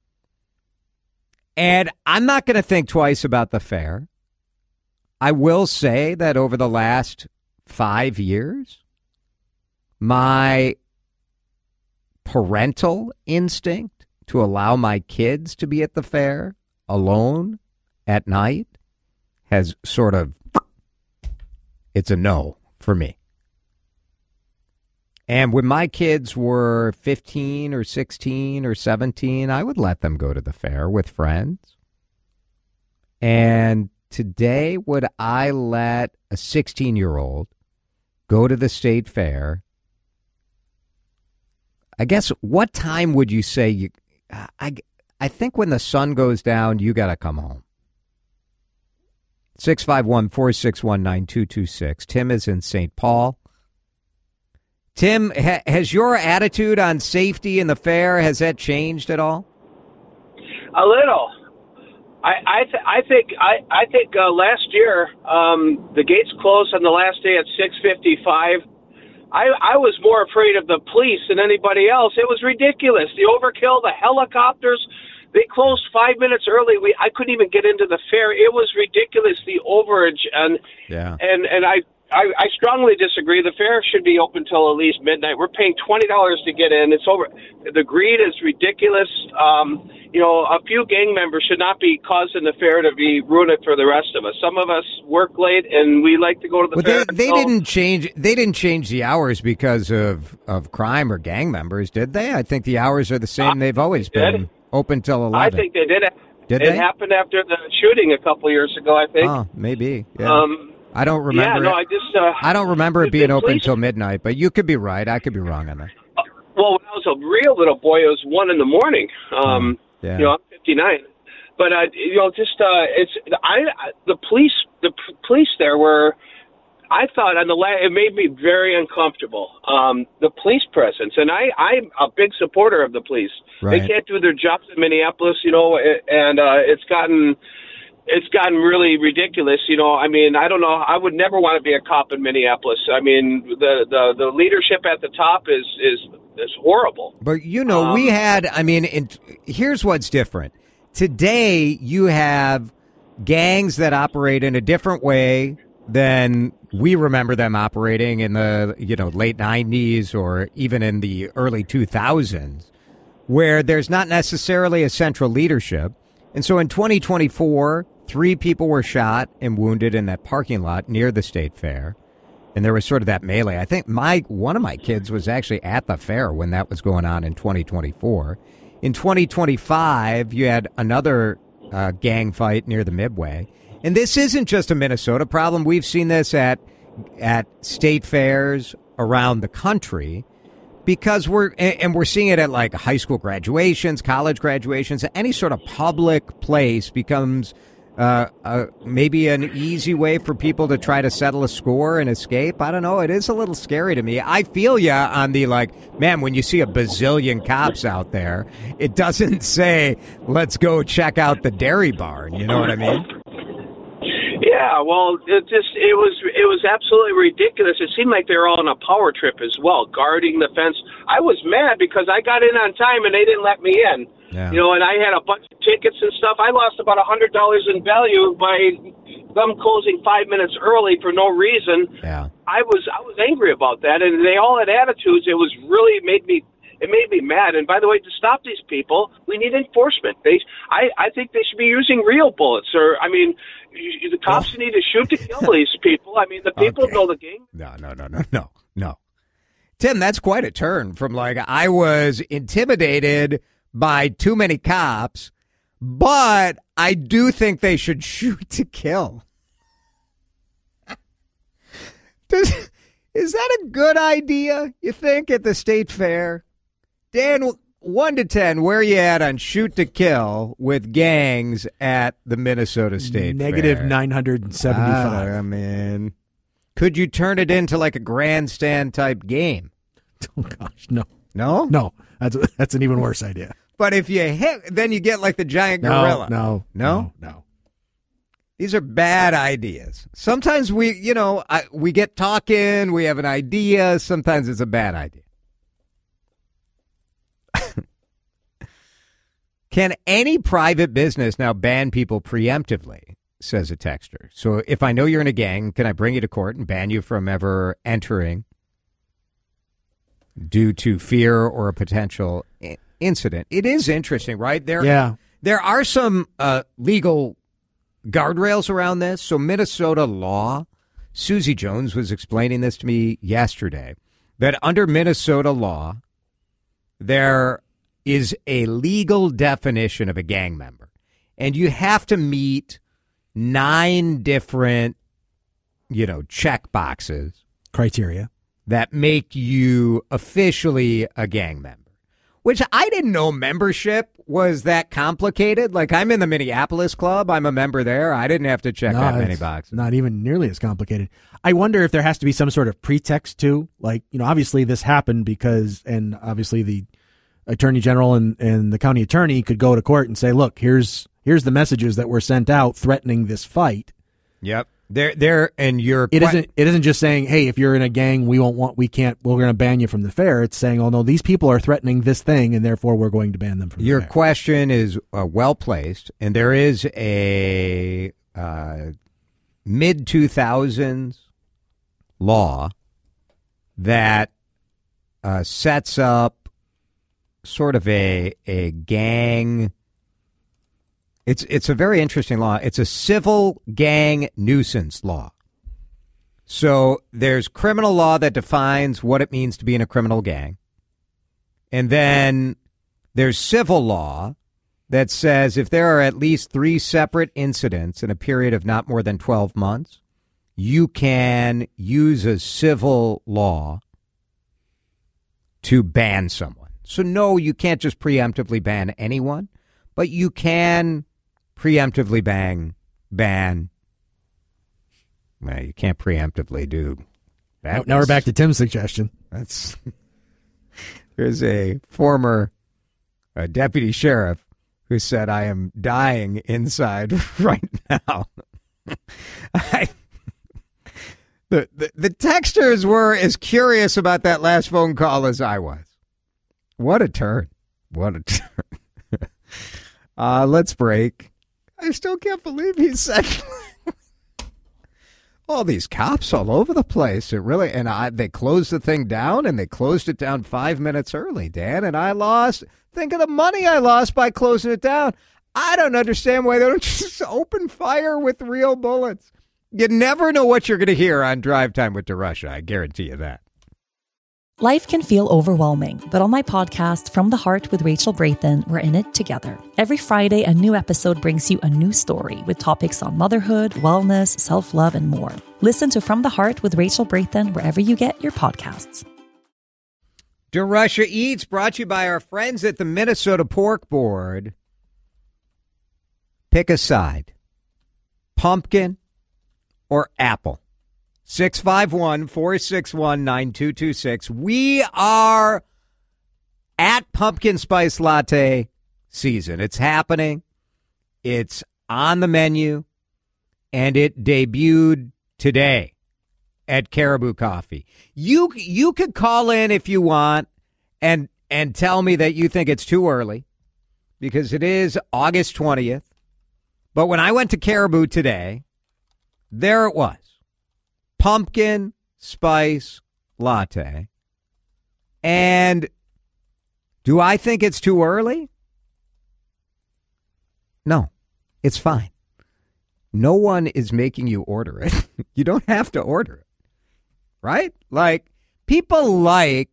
And I'm not going to think twice about the fair. I will say that over the last 5 years, my parental instinct to allow my kids to be at the fair alone at night has sort of, it's a no for me. And when my kids were 15 or 16 or 17, I would let them go to the fair with friends. And today, would I let a 16-year-old go to the state fair? I guess, what time would you say you... I think when the sun goes down, you got to come home. 651-461-9226. Tim is in St. Paul. Tim, has your attitude on safety in the fair, has that changed at all? A little. I think last year the gates closed on the last day at 6:55. I was more afraid of the police than anybody else. It was ridiculous. The overkill, the helicopters. They closed 5 minutes early. I couldn't even get into the fair. It was ridiculous, the overage, and I strongly disagree. The fair should be open till at least midnight. We're paying $20 to get in. It's over. The greed is ridiculous. A few gang members should not be causing the fair to be ruined for the rest of us. Some of us work late and we like to go to the fair. They didn't change. They didn't change the hours because of crime or gang members, did they? I think the hours are the same. They've always been open till 11. I think they did. It happened after the shooting a couple years ago, I think. Oh, maybe. Yeah. I don't remember. Yeah, no, I don't remember it being open until midnight, but you could be right. I could be wrong on that. Well, when I was a real little boy, it was 1 a.m. I'm 59. But the police there were. I thought it made me very uncomfortable. The police presence, and I'm a big supporter of the police. Right. They can't do their jobs in Minneapolis, and it's gotten really ridiculous. I don't know. I would never want to be a cop in Minneapolis. The leadership at the top is horrible. But we had. Here's what's different. Today, you have gangs that operate in a different way than we remember them operating in the late 90s or even in the early 2000s, where there's not necessarily a central leadership. And so in 2024, 3 people were shot and wounded in that parking lot near the state fair. And there was sort of that melee. I think one of my kids was actually at the fair when that was going on in 2024. In 2025, you had another gang fight near the Midway. And this isn't just a Minnesota problem. We've seen this at state fairs around the country because we're seeing it at like high school graduations, college graduations. Any sort of public place becomes maybe an easy way for people to try to settle a score and escape. I don't know. It is a little scary to me. I feel you on the when you see a bazillion cops out there, it doesn't say, let's go check out the dairy barn. You know what I mean? Yeah, well, it was absolutely ridiculous. It seemed like they were all on a power trip as well, guarding the fence. I was mad because I got in on time and they didn't let me in. Yeah. And I had a bunch of tickets and stuff. I lost about $100 in value by them closing 5 minutes early for no reason. Yeah. I was angry about that, and they all had attitudes. It was really made me mad. And by the way, to stop these people, we need enforcement. I think they should be using real bullets, the cops need to shoot to kill these people. The people know the game. No. Tim, that's quite a turn from I was intimidated by too many cops, but I do think they should shoot to kill. Is that a good idea, you think, at the state fair? Dan, 1 to 10, where are you at on shoot to kill with gangs at the Minnesota State Negative Fair? 975. I mean, could you turn it into like a grandstand type game? Oh, gosh, no. No? No, that's an even worse idea. But if you hit, then you get like the giant gorilla. No. These are bad ideas. Sometimes we get talking, we have an idea. Sometimes it's a bad idea. Can any private business now ban people preemptively, says a texter? So if I know you're in a gang, can I bring you to court and ban you from ever entering due to fear or a potential incident? It is interesting, right? There are some legal guardrails around this. So Minnesota law, Susie Jones was explaining this to me yesterday, that under Minnesota law, there is a legal definition of a gang member. And you have to meet 9 different, check boxes. Criteria. That make you officially a gang member. Which I didn't know membership was that complicated. Like, I'm in the Minneapolis Club. I'm a member there. I didn't have to check that many boxes. Not even nearly as complicated. I wonder if there has to be some sort of pretext too. Like, obviously this happened because, and obviously the attorney general and the county attorney could go to court and say, look, here's the messages that were sent out threatening this fight. Yep. And it isn't just saying, hey, if you're in a gang, we're going to ban you from the fair. It's saying, oh no, these people are threatening this thing, and therefore we're going to ban them from the fair. Your question is well placed, and there is a mid-2000s law that sets up sort of a gang. It's a very interesting law. It's a civil gang nuisance law. So there's criminal law that defines what it means to be in a criminal gang. And then there's civil law that says if there are at least 3 separate incidents in a period of not more than 12 months, you can use a civil law to ban someone. So no, you can't just preemptively ban anyone, but you can preemptively ban. Well, you can't preemptively do that. Now we're back to Tim's suggestion. There's a former deputy sheriff who said, I am dying inside right now. The texters were as curious about that last phone call as I was. What a turn. Let's break. I still can't believe he said all these cops all over the place. They closed the thing down, and they closed it down 5 minutes early, Dan, and I lost. Think of the money I lost by closing it down. I don't understand why they don't just open fire with real bullets. You never know what you're going to hear on Drive Time with DeRusha. I guarantee you that. Life can feel overwhelming, but on my podcast, From the Heart with Rachel Brathen, we're in it together. Every Friday, a new episode brings you a new story with topics on motherhood, wellness, self-love, and more. Listen to From the Heart with Rachel Brathen wherever you get your podcasts. DeRusha Eats, brought to you by our friends at the Minnesota Pork Board. Pick a side. Pumpkin or apple. 651-461-9226. We are at pumpkin spice latte season. It's happening. It's on the menu. And it debuted today at Caribou Coffee. You could call in if you want and tell me that you think it's too early because it is August 20th. But when I went to Caribou today, there it was. Pumpkin spice latte. And do I think it's too early? No, it's fine. No one is making you order it. You don't have to order it. Right? Like, people like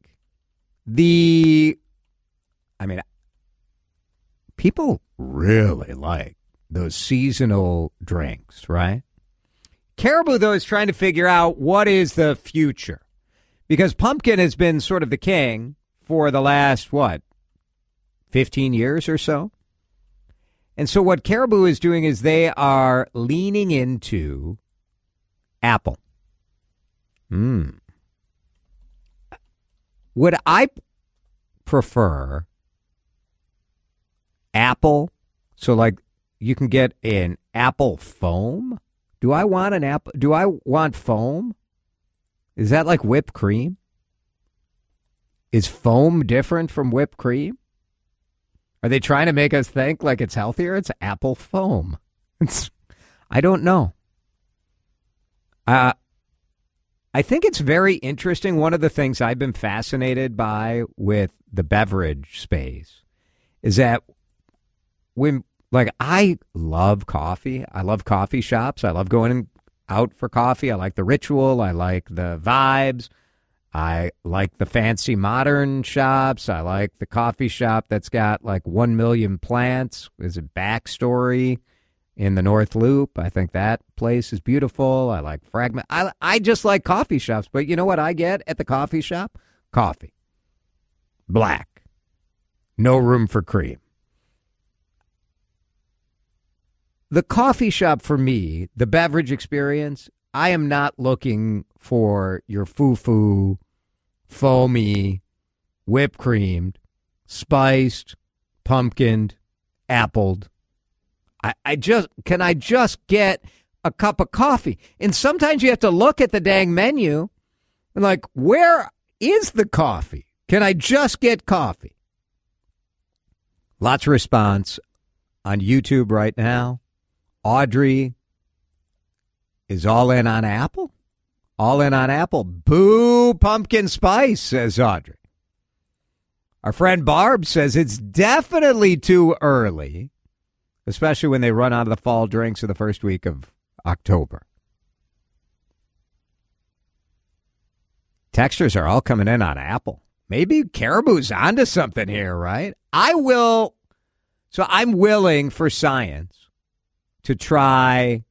people really like those seasonal drinks, right? Caribou, though, is trying to figure out what is the future. Because Pumpkin has been sort of the king for the last, 15 years or so? And so what Caribou is doing is they are leaning into apple. Would I prefer apple? So like you can get an apple foam? Do I want an apple? Do I want foam? Is that like whipped cream? Is foam different from whipped cream? Are they trying to make us think like it's healthier? It's apple foam. I don't know. I think it's very interesting. One of the things I've been fascinated by with the beverage space is that I love coffee. I love coffee shops. I love going out for coffee. I like the ritual. I like the vibes. I like the fancy modern shops. I like the coffee shop that's got like 1 million plants. There's a backstory in the North Loop. I think that place is beautiful. I like Fragment. I just like coffee shops. But you know what I get at the coffee shop? Coffee. Black. No room for cream. The coffee shop for me, the beverage experience, I am not looking for your foo-foo, foamy, whipped creamed, spiced, pumpkined, appled. Can I just get a cup of coffee? And sometimes you have to look at the dang menu and like, where is the coffee? Can I just get coffee? Lots of response on YouTube right now. Audrey is all in on apple. All in on apple. Boo pumpkin spice, says Audrey. Our friend Barb says it's definitely too early, especially when they run out of the fall drinks in the first week of October. Textures are all coming in on apple. Maybe Caribou's onto something here, right? I'm willing for science to try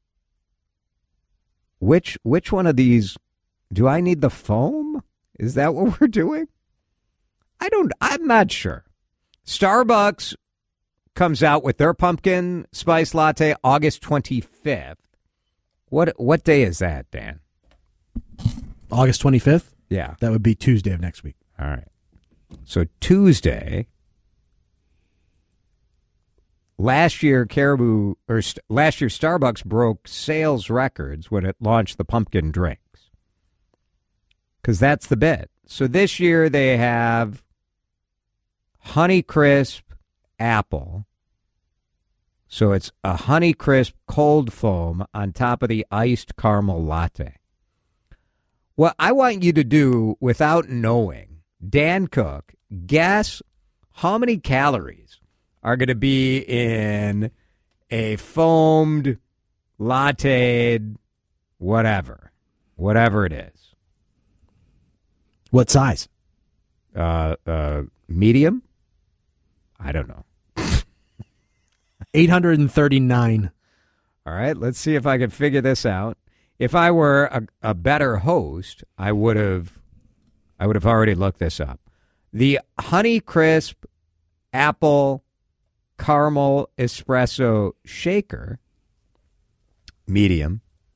which one of these. Do I need the foam? Is that what we're doing? I'm not sure. Starbucks comes out with their pumpkin spice latte August 25th. What day is that, Dan? August 25th? Yeah. That would be Tuesday of next week. All right. So Tuesday, last year Starbucks broke sales records when it launched the pumpkin drinks. Because that's the bit. So this year they have Honeycrisp apple. So it's a Honeycrisp cold foam on top of the iced caramel latte. What I want you to do without knowing, Dan Cook, guess how many calories are going to be in a foamed, latte'd, whatever it is. What size? Medium? I don't know. 839. All right, let's see if I can figure this out. If I were a better host, I would have already looked this up. The Honeycrisp apple caramel espresso shaker, medium,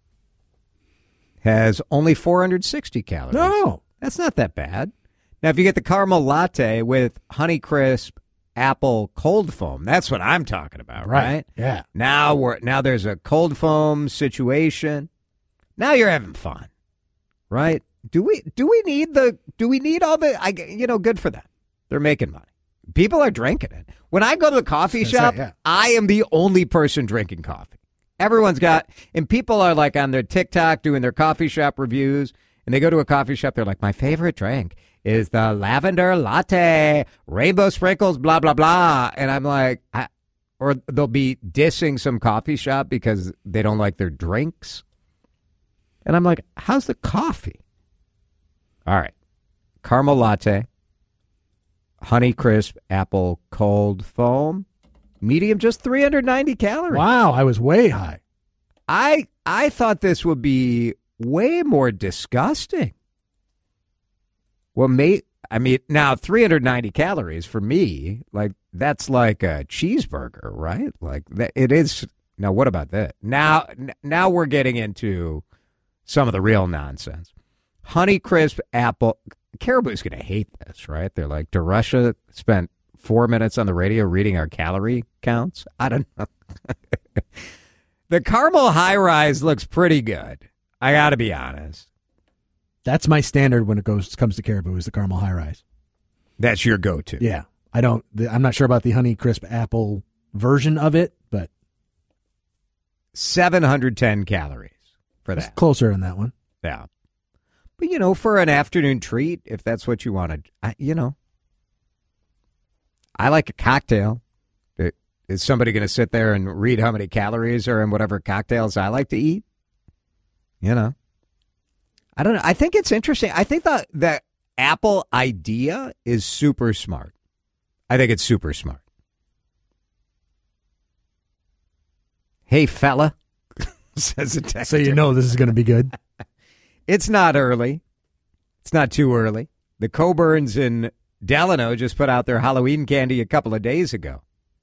has only 460 calories. No, that's not that bad. Now, if you get the caramel latte with Honeycrisp apple cold foam, that's what I'm talking about, right? Yeah. Now there's a cold foam situation. Now you're having fun, right? Do we need all the, good for them. They're making money. People are drinking it. When I go to the coffee shop, I am the only person drinking coffee. Everyone's got, and people are like on their TikTok doing their coffee shop reviews, and they go to a coffee shop, they're like, my favorite drink is the lavender latte, rainbow sprinkles, blah, blah, blah. And I'm like, or they'll be dissing some coffee shop because they don't like their drinks. And I'm like, how's the coffee? All right. Caramel latte, Honeycrisp apple cold foam, medium, just 390 calories. Wow, I was way high. I thought this would be way more disgusting. Well, now 390 calories for me, like that's like a cheeseburger, right? Like that, it is. Now, what about that? Now we're getting into some of the real nonsense. Honeycrisp apple. Caribou's going to hate this, right? They're like, DeRusha spent 4 minutes on the radio reading our calorie counts. I don't know. The caramel high rise looks pretty good. I got to be honest. That's my standard when it comes to Caribou is the caramel high rise. That's your go-to. Yeah. I'm not sure about the Honeycrisp apple version of it, but 710 calories for that. It's closer in that one. Yeah. But, for an afternoon treat, if that's what you wanted, I like a cocktail. Is somebody going to sit there and read how many calories are in whatever cocktails I like to eat? I don't know. I think it's interesting. I think the Apple idea is super smart. I think it's super smart. Hey, fella, says the texter. So this is going to be good. It's not early. It's not too early. The Coburns in Delano just put out their Halloween candy a couple of days ago.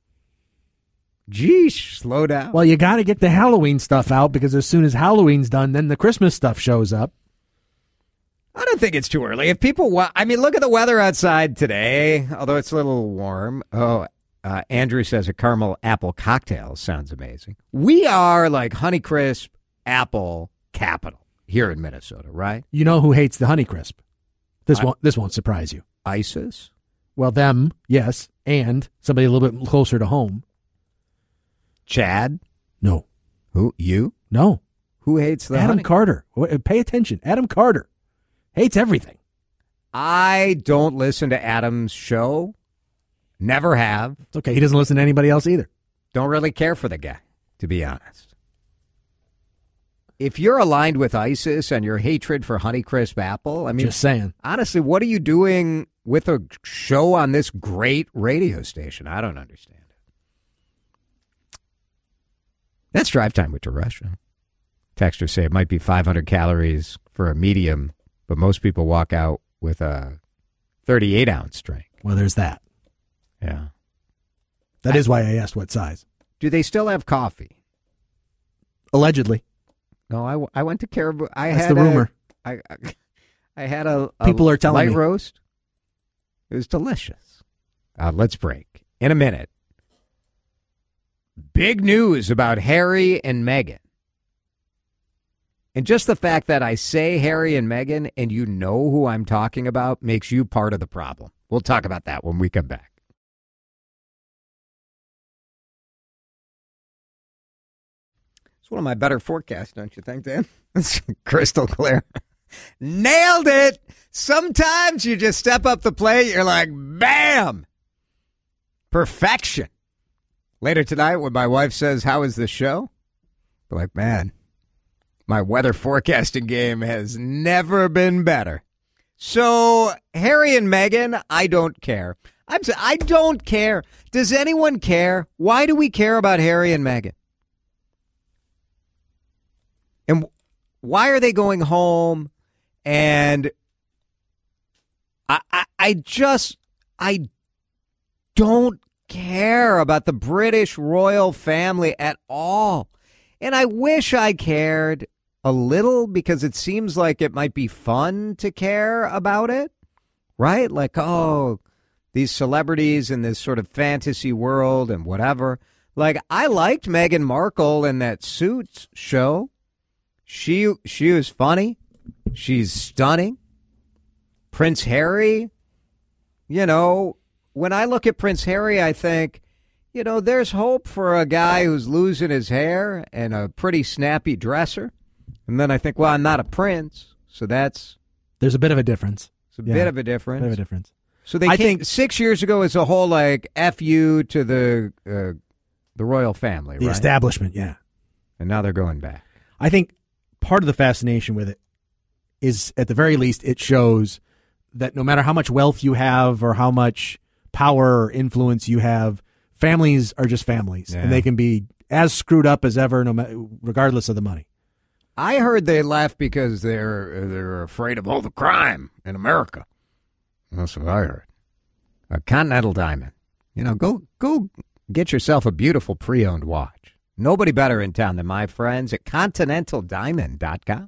Geesh, slow down. Well, you got to get the Halloween stuff out because as soon as Halloween's done, then the Christmas stuff shows up. I don't think it's too early. If people look at the weather outside today, although it's a little warm. Andrew says a caramel apple cocktail sounds amazing. We are like Honeycrisp apple capital here in Minnesota, right? You know who hates the Honeycrisp? This won't surprise you. ISIS? Well, them, yes, and somebody a little bit closer to home. Chad? No. Who? You? No. Who hates the Adam Carter. Pay attention. Adam Carter hates everything. I don't listen to Adam's show. Never have. It's okay. He doesn't listen to anybody else either. Don't really care for the guy, to be honest. If you're aligned with ISIS and your hatred for Honeycrisp apple, just saying. Honestly, what are you doing with a show on this great radio station? I don't understand it. That's Drive Time with DeRusha. Texters say it might be 500 calories for a medium, but most people walk out with a 38-ounce drink. Well, there's that. Yeah. That is why I asked what size. Do they still have coffee? Allegedly. No, I went to Caribou. That's the rumor. I had a people are telling light me. Roast. It was delicious. Let's break in a minute. Big news about Harry and Meghan. And just the fact that I say Harry and Meghan and you know who I'm talking about makes you part of the problem. We'll talk about that when we come back. It's one of my better forecasts, don't you think, Dan? It's crystal clear. Nailed it. Sometimes you just step up the plate. You're like, bam. Perfection. Later tonight, when my wife says, how is the show? I'm like, man, my weather forecasting game has never been better. So, Harry and Meghan, I don't care. I don't care. Does anyone care? Why do we care about Harry and Meghan? And why are they going home? And I don't care about the British royal family at all. And I wish I cared a little because it seems like it might be fun to care about it, right? Like, oh, these celebrities in this sort of fantasy world and whatever. Like, I liked Meghan Markle in that Suits show. She was funny. She's stunning. Prince Harry, when I look at Prince Harry, I think, there's hope for a guy who's losing his hair and a pretty snappy dresser. And then I think, well, I'm not a prince, so there's a bit of a difference. It's a bit of a difference. Bit of a difference. So I think 6 years ago is a whole like F you to the royal family, the right? establishment, yeah. And now they're going back. I think part of the fascination with it is, at the very least, it shows that no matter how much wealth you have or how much power or influence you have, families are just families, and they can be as screwed up as ever, regardless of the money. I heard they left because they're afraid of all the crime in America. That's what I heard. A Continental Diamond. You know, go get yourself a beautiful pre-owned watch. Nobody better in town than my friends at ContinentalDiamond.com.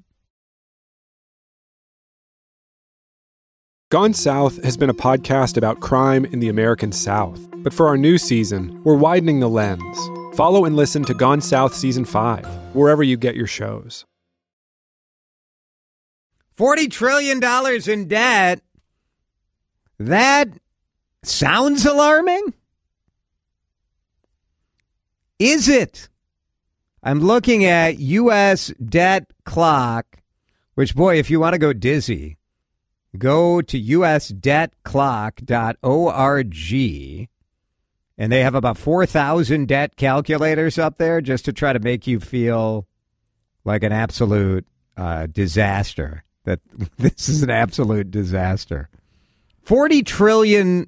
Gone South has been a podcast about crime in the American South. But for our new season, we're widening the lens. Follow and listen to Gone South Season 5, wherever you get your shows. $40 trillion in debt. That sounds alarming? Is it? I'm looking at U.S. debt clock, which, boy, if you want to go dizzy, go to usdebtclock.org, and they have about 4,000 debt calculators up there just to try to make you feel like an absolute disaster, that this is an absolute disaster. $40 trillion.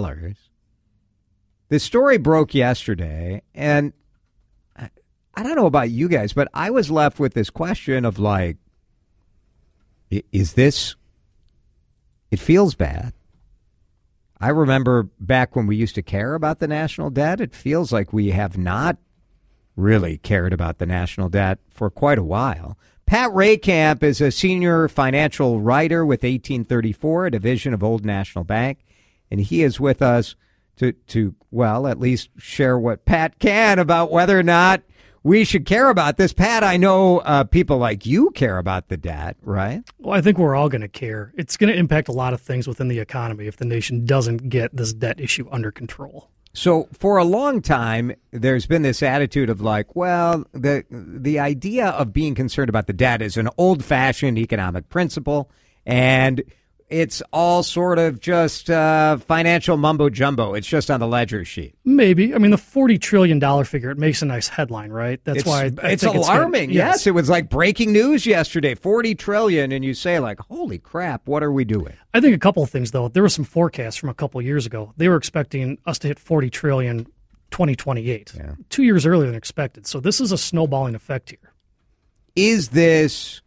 This story broke yesterday, and I don't know about you guys, but I was left with this question of, like, is this... It feels bad. I remember back when we used to care about the national debt. It feels like we have not really cared about the national debt for quite a while. Pat Raycamp is a senior financial writer with 1834, a division of Old National Bank, and he is with us to well, at least share what Pat can about whether or not we should care about this. Pat, I know people like you care about the debt, right? Well, I think we're all going to care. It's going to impact a lot of things within the economy if the nation doesn't get this debt issue under control. So for a long time, there's been this attitude of like, well, the idea of being concerned about the debt is an old-fashioned economic principle, and it's all sort of just financial mumbo-jumbo. It's just on the ledger sheet. Maybe. I mean, the $40 trillion figure, it makes a nice headline, right? That's why it's alarming. Yes, it was like breaking news yesterday, $40 trillion, and you say like, holy crap, what are we doing? I think a couple of things, though. There were some forecasts from a couple of years ago. They were expecting us to hit $40 trillion 2028, 2 years earlier than expected. So this is a snowballing effect here. Is this...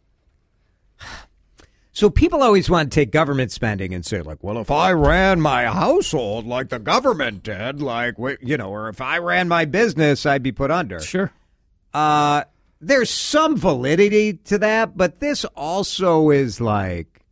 So people always want to take government spending and say, like, well, if I ran my household like the government did, like, you know, or if I ran my business, I'd be put under. Sure. There's some validity to that, but this also is like,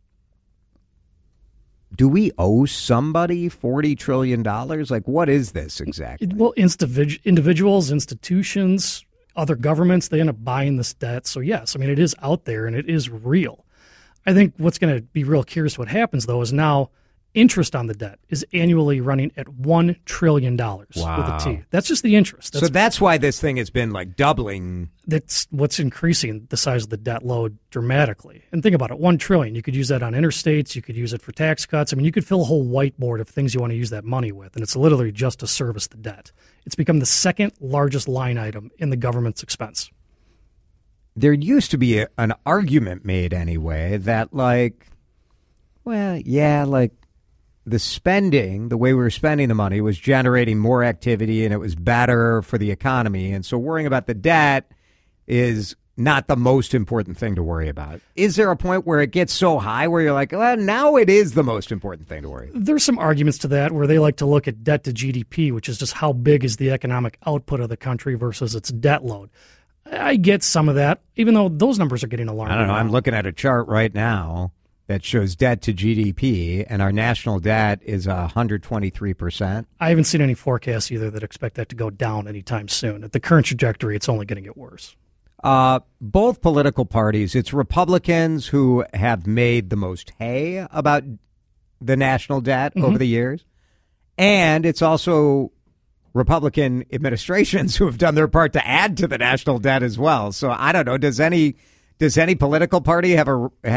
do we owe somebody $40 trillion? Like, what is this exactly? Well, individuals, institutions, other governments, they end up buying this debt. So, yes, I mean, it is out there and it is real. I think what's going to be real curious what happens, though, is now interest on the debt is annually running at $1 trillion with a T. That's just the interest. So that's why this thing has been like doubling. That's what's increasing the size of the debt load dramatically. And think about it, $1 trillion. You could use that on interstates. You could use it for tax cuts. I mean, you could fill a whole whiteboard of things you want to use that money with, and it's literally just to service the debt. It's become the second largest line item in the government's expense. There used to be an argument made anyway that like, well, yeah, like the spending, the way we were spending the money was generating more activity and it was better for the economy. And so worrying about the debt is not the most important thing to worry about. Is there a point where it gets so high where you're like, well, now it is the most important thing to worry about? There's some arguments to that where they like to look at debt to GDP, which is just how big is the economic output of the country versus its debt load. I get some of that, even though those numbers are getting alarming. I don't know. Now. I'm looking at a chart right now that shows debt to GDP, and our national debt is 123%. I haven't seen any forecasts either that expect that to go down anytime soon. At the current trajectory, it's only going to get worse. Both political parties, it's Republicans who have made the most hay about the national debt over the years, and it's also Republican administrations who have done their part to add to the national debt as well. So I don't know. Does any political party have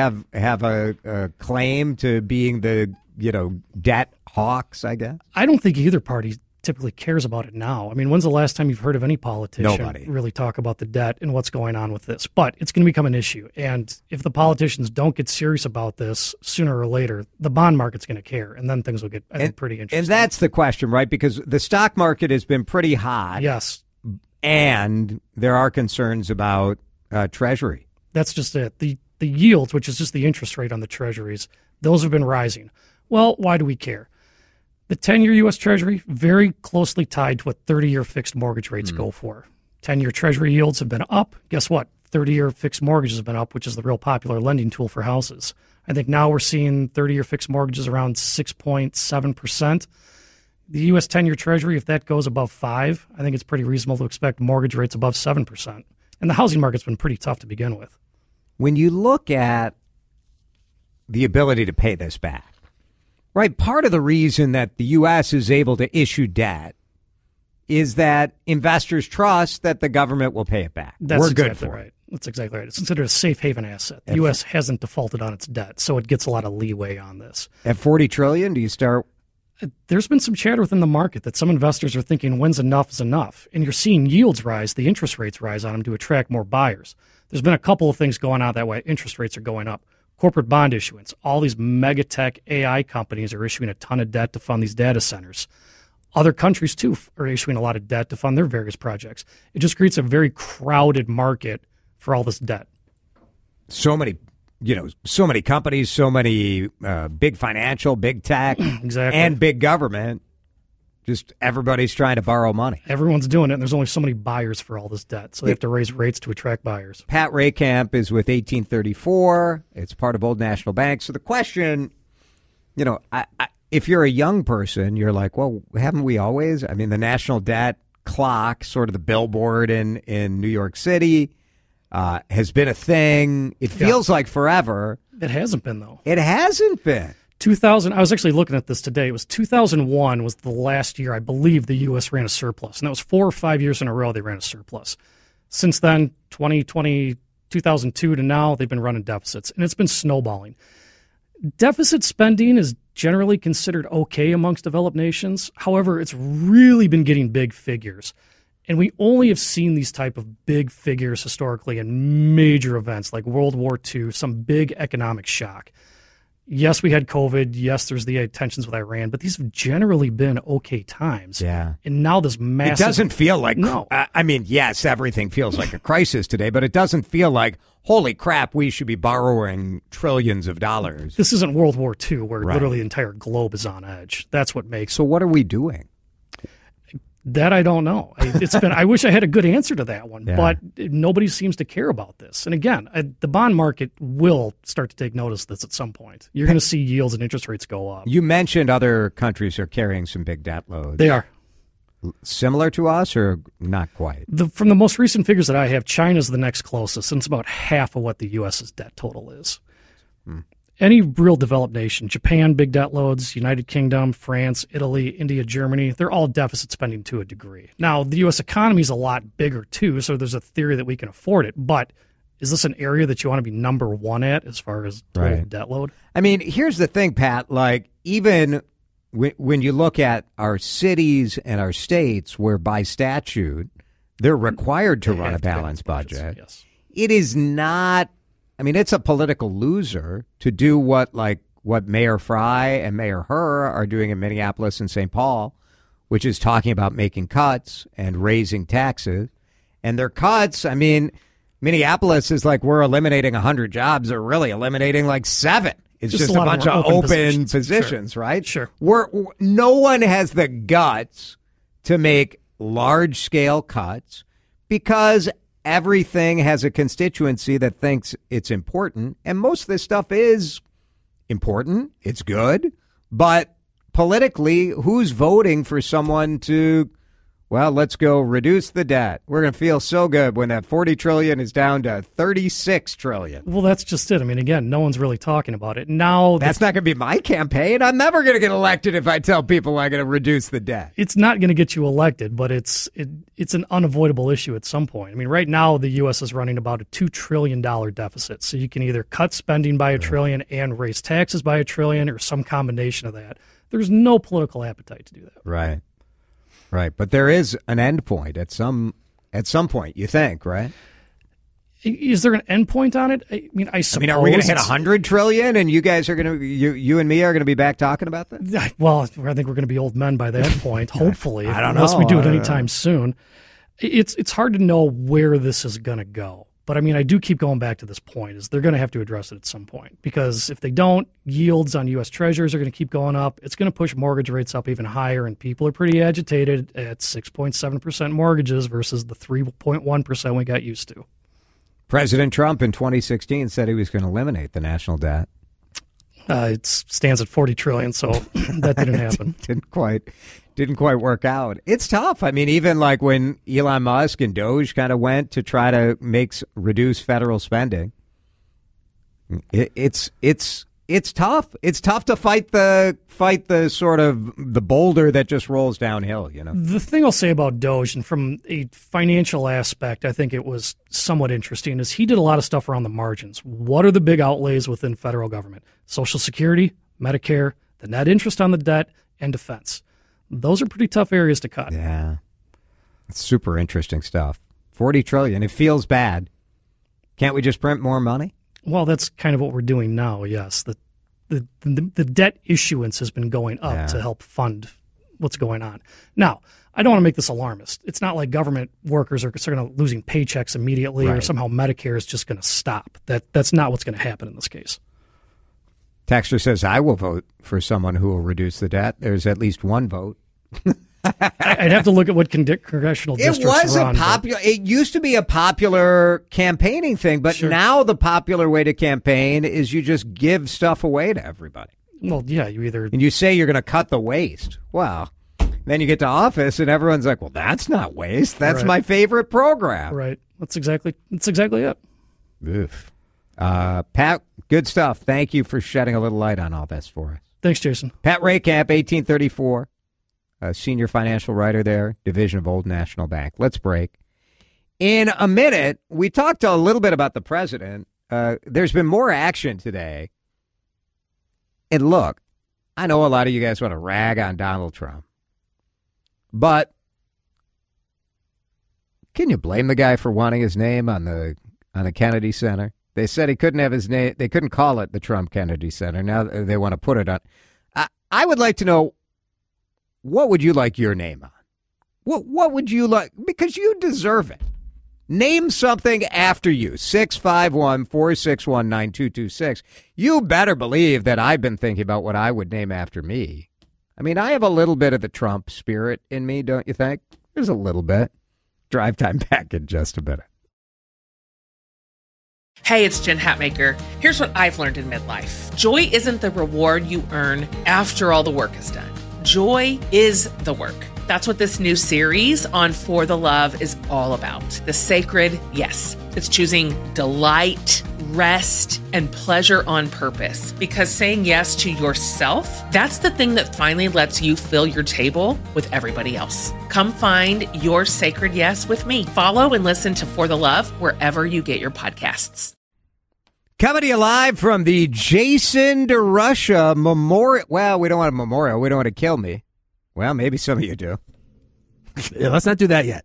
a claim to being the debt hawks? I guess I don't think either party typically cares about it now. I mean, when's the last time you've heard of any politician really talk about the debt and what's going on with this? But it's going to become an issue. And if the politicians don't get serious about this sooner or later, the bond market's going to care. And then things will get, I think, pretty interesting. And that's the question, right? Because the stock market has been pretty hot. Yes. And there are concerns about Treasury. That's just it. The yields, which is just the interest rate on the treasuries, those have been rising. Well, why do we care? The 10-year U.S. Treasury, very closely tied to what 30-year fixed mortgage rates go for. 10-year Treasury yields have been up. Guess what? 30-year fixed mortgages have been up, which is the real popular lending tool for houses. I think now we're seeing 30-year fixed mortgages around 6.7%. The U.S. 10-year Treasury, if that goes above 5, I think it's pretty reasonable to expect mortgage rates above 7%. And the housing market's been pretty tough to begin with. When you look at the ability to pay this back, right, part of the reason that the U.S. is able to issue debt is that investors trust that the government will pay it back. We're good for it. That's exactly right. It's considered a safe haven asset. The U.S. hasn't defaulted on its debt, so it gets a lot of leeway on this. At $40 trillion, do you start? There's been some chatter within the market that some investors are thinking when's enough is enough. And you're seeing yields rise, the interest rates rise on them to attract more buyers. There's been a couple of things going on that way. Interest rates are going up. Corporate bond issuance. All these mega tech AI companies are issuing a ton of debt to fund these data centers. Other countries, too, are issuing a lot of debt to fund their various projects. It just creates a very crowded market for all this debt. So many companies, so many big financial, big tech, exactly, and big government. Just everybody's trying to borrow money. Everyone's doing it, and there's only so many buyers for all this debt, so they have to raise rates to attract buyers. Pat Raycamp is with 1834. It's part of Old National Bank. So the question, if you're a young person, you're like, well, haven't we always? I mean, the national debt clock, sort of the billboard in New York City, has been a thing. It feels like forever. It hasn't been, though. It hasn't been. 2000. I was actually looking at this today. It was 2001 was the last year I believe the U.S. ran a surplus, and that was 4 or 5 years in a row they ran a surplus. Since then, 2002 to now, they've been running deficits, and it's been snowballing. Deficit spending is generally considered okay amongst developed nations. However, it's really been getting big figures. And we only have seen these type of big figures historically in major events like World War II, some big economic shock. Yes, we had COVID. Yes, there's the tensions with Iran, but these have generally been okay times. Yeah. And now this massive... It doesn't feel like... No. I mean, yes, everything feels like a crisis today, but it doesn't feel like, holy crap, we should be borrowing trillions of dollars. This isn't World War II where literally the entire globe is on edge. That's what makes... So what are we doing? That I don't know. It's been. I wish I had a good answer to that one, but nobody seems to care about this. And again, the bond market will start to take notice of this at some point. You're going to see yields and interest rates go up. You mentioned other countries are carrying some big debt loads. They are. Similar to us or not quite? From the most recent figures that I have, China's the next closest, and it's about half of what the U.S.'s debt total is. Any real developed nation, Japan, big debt loads, United Kingdom, France, Italy, India, Germany, they're all deficit spending to a degree. Now, the U.S. economy is a lot bigger, too, so there's a theory that we can afford it. But is this an area that you want to be number one at as far as total debt load? I mean, here's the thing, Pat. Like, even when you look at our cities and our states where by statute they're required to run a balanced budget, it is not... I mean, it's a political loser to do what Mayor Fry and Mayor Herr are doing in Minneapolis and St. Paul, which is talking about making cuts and raising taxes. And their cuts, I mean, Minneapolis is like, we're eliminating 100 jobs. They're really eliminating like 7. It's just a bunch of open positions, right? Sure. No one has the guts to make large-scale cuts because everything has a constituency that thinks it's important, and most of this stuff is important. It's good, but politically, who's voting for someone to, well, let's go reduce the debt? We're going to feel so good when that $40 trillion is down to $36 trillion. Well, that's just it. I mean, again, no one's really talking about it. Now, that's not going to be my campaign. I'm never going to get elected if I tell people I'm going to reduce the debt. It's not going to get you elected, but it's an unavoidable issue at some point. I mean, right now, the U.S. is running about a $2 trillion deficit. So you can either cut spending by $1 trillion and raise taxes by $1 trillion or some combination of that. There's no political appetite to do that. Right. Right, but there is an end point at some point, you think, right? Is there an end point on it? I mean, I suppose. Are we going to hit 100 trillion, and you guys are going to, you and me are going to be back talking about that? Well, I think we're going to be old men by that point, hopefully. I don't know. Unless we do it anytime soon. It's hard to know where this is going to go. But I mean, I do keep going back to this point is they're going to have to address it at some point, because if they don't, yields on U.S. Treasuries are going to keep going up. It's going to push mortgage rates up even higher, and people are pretty agitated at 6.7% mortgages versus the 3.1% we got used to. President Trump in 2016 said he was going to eliminate the national debt. It stands at $40 trillion, so that didn't happen. Didn't quite work out. It's tough. I mean, even like when Elon Musk and Doge kind of went to try to reduce federal spending, it's tough. It's tough to fight the sort of the boulder that just rolls downhill, you know. The thing I'll say about Doge, and from a financial aspect, I think it was somewhat interesting, is he did a lot of stuff around the margins. What are the big outlays within federal government? Social Security, Medicare, the net interest on the debt, and defense. Those are pretty tough areas to cut. Yeah. It's super interesting stuff. $40 trillion. It feels bad. Can't we just print more money? Well, that's kind of what we're doing now, yes. The debt issuance has been going up to help fund what's going on. Now, I don't want to make this alarmist. It's not like government workers are going to losing paychecks immediately or somehow Medicare is just going to stop. That's not what's going to happen in this case. Texter says, I will vote for someone who will reduce the debt. There's at least one vote. I'd have to look at what congressional districts it was It used to be a popular campaigning thing, but now the popular way to campaign is you just give stuff away to everybody. Well, yeah, and you say you're going to cut the waste. Well, then you get to office and everyone's like, well, that's not waste. That's my favorite program. Right. That's exactly it. Oof. Pat, good stuff. Thank you for shedding a little light on all this for us. Thanks, Jason. Pat Raycamp, 1834. Senior financial writer there, Division of Old National Bank. Let's break. In a minute, we talked a little bit about the president. There's been more action today. And look, I know a lot of you guys want to rag on Donald Trump. But can you blame the guy for wanting his name on the Kennedy Center? They said he couldn't have his name. They couldn't call it the Trump Kennedy Center. Now they want to put it on. I would like to know, what would you like your name on? What would you like? Because you deserve it. Name something after you. 651-461-9226. You better believe that I've been thinking about what I would name after me. I mean, I have a little bit of the Trump spirit in me, don't you think? There's a little bit. Drive time back in just a minute. Hey, it's Jen Hatmaker. Here's what I've learned in midlife. Joy isn't the reward you earn after all the work is done. Joy is the work. That's what this new series on For the Love is all about. The sacred yes. It's choosing delight, rest, and pleasure on purpose. Because saying yes to yourself, that's the thing that finally lets you fill your table with everybody else. Come find your sacred yes with me. Follow and listen to For the Love wherever you get your podcasts. Coming to you live from the Jason DeRusha Memorial. Well, we don't want a memorial. We don't want to kill me. Well, maybe some of you do. Yeah, let's not do that yet.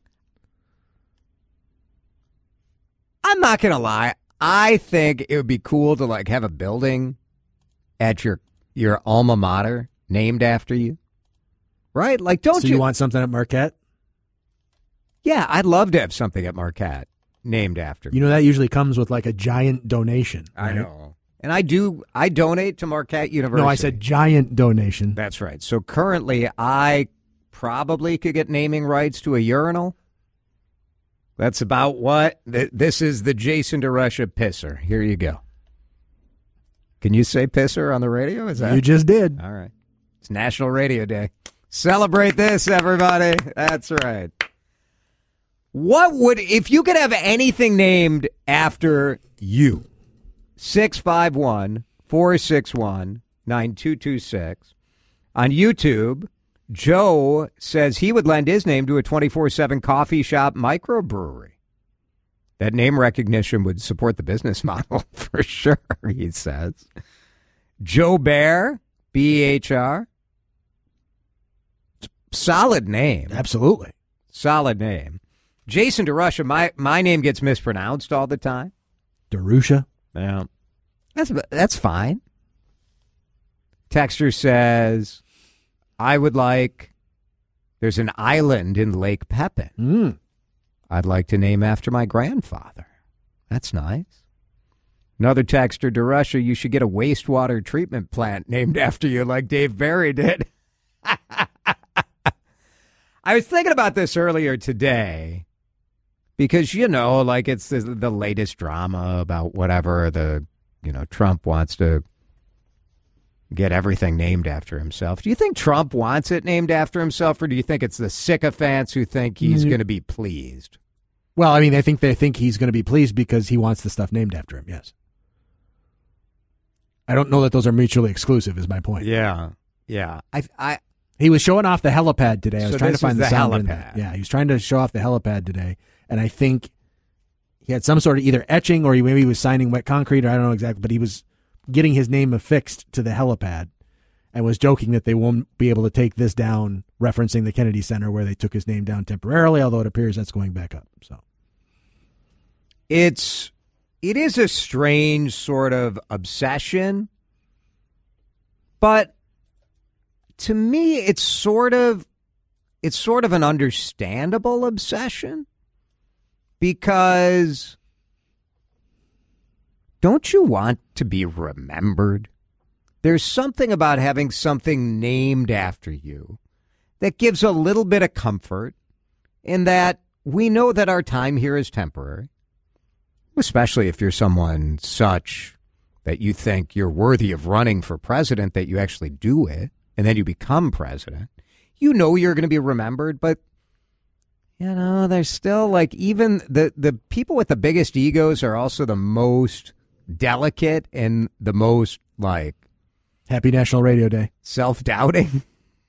I'm not going to lie. I think it would be cool to like have a building at your alma mater named after you. Right? Like, don't you want something at Marquette? Yeah, I'd love to have something at Marquette named after me. You know, that usually comes with like a giant donation. Right? I know. And I donate to Marquette University. No, I said giant donation. That's right. So currently I probably could get naming rights to a urinal. That's about what? This is the Jason DeRusha Pisser. Here you go. Can you say pisser on the radio? Is that? You just did. All right. It's National Radio Day. Celebrate this, everybody. That's right. If you could have anything named after you? 651-461-9226. On YouTube, Joe says he would lend his name to a 24/7 coffee shop microbrewery. That name recognition would support the business model for sure, he says. Joe Bear, B-H-R. Solid name. Absolutely. Solid name. Jason DeRusha, my name gets mispronounced all the time. DeRusha? Yeah. That's fine. Texter says, I would like, there's an island in Lake Pepin. I'd like to name after my grandfather. That's nice. Another texter to Russia, you should get a wastewater treatment plant named after you like Dave Barry did. I was thinking about this earlier today because, like it's the latest drama about whatever Trump wants to get everything named after himself. Do you think Trump wants it named after himself, or do you think it's the sycophants who think he's going to be pleased? Well, I mean, they think he's going to be pleased because he wants the stuff named after him, yes. I don't know that those are mutually exclusive, is my point. Yeah. He was showing off the helipad today. I was trying to find the sound. helipad. Yeah, he was trying to show off the helipad today, and I think he had some sort of either etching or maybe he was signing wet concrete, or I don't know exactly, but he was getting his name affixed to the helipad and was joking that they won't be able to take this down, referencing the Kennedy Center where they took his name down temporarily, although it appears that's going back up. So it is a strange sort of obsession, but to me it's sort of an understandable obsession, because don't you want to be remembered? There's something about having something named after you that gives a little bit of comfort in that we know that our time here is temporary, especially if you're someone such that you think you're worthy of running for president, that you actually do it, and then you become president. You're going to be remembered, but there's still even the people with the biggest egos are also the most delicate and the most Happy National Radio Day. Self-doubting.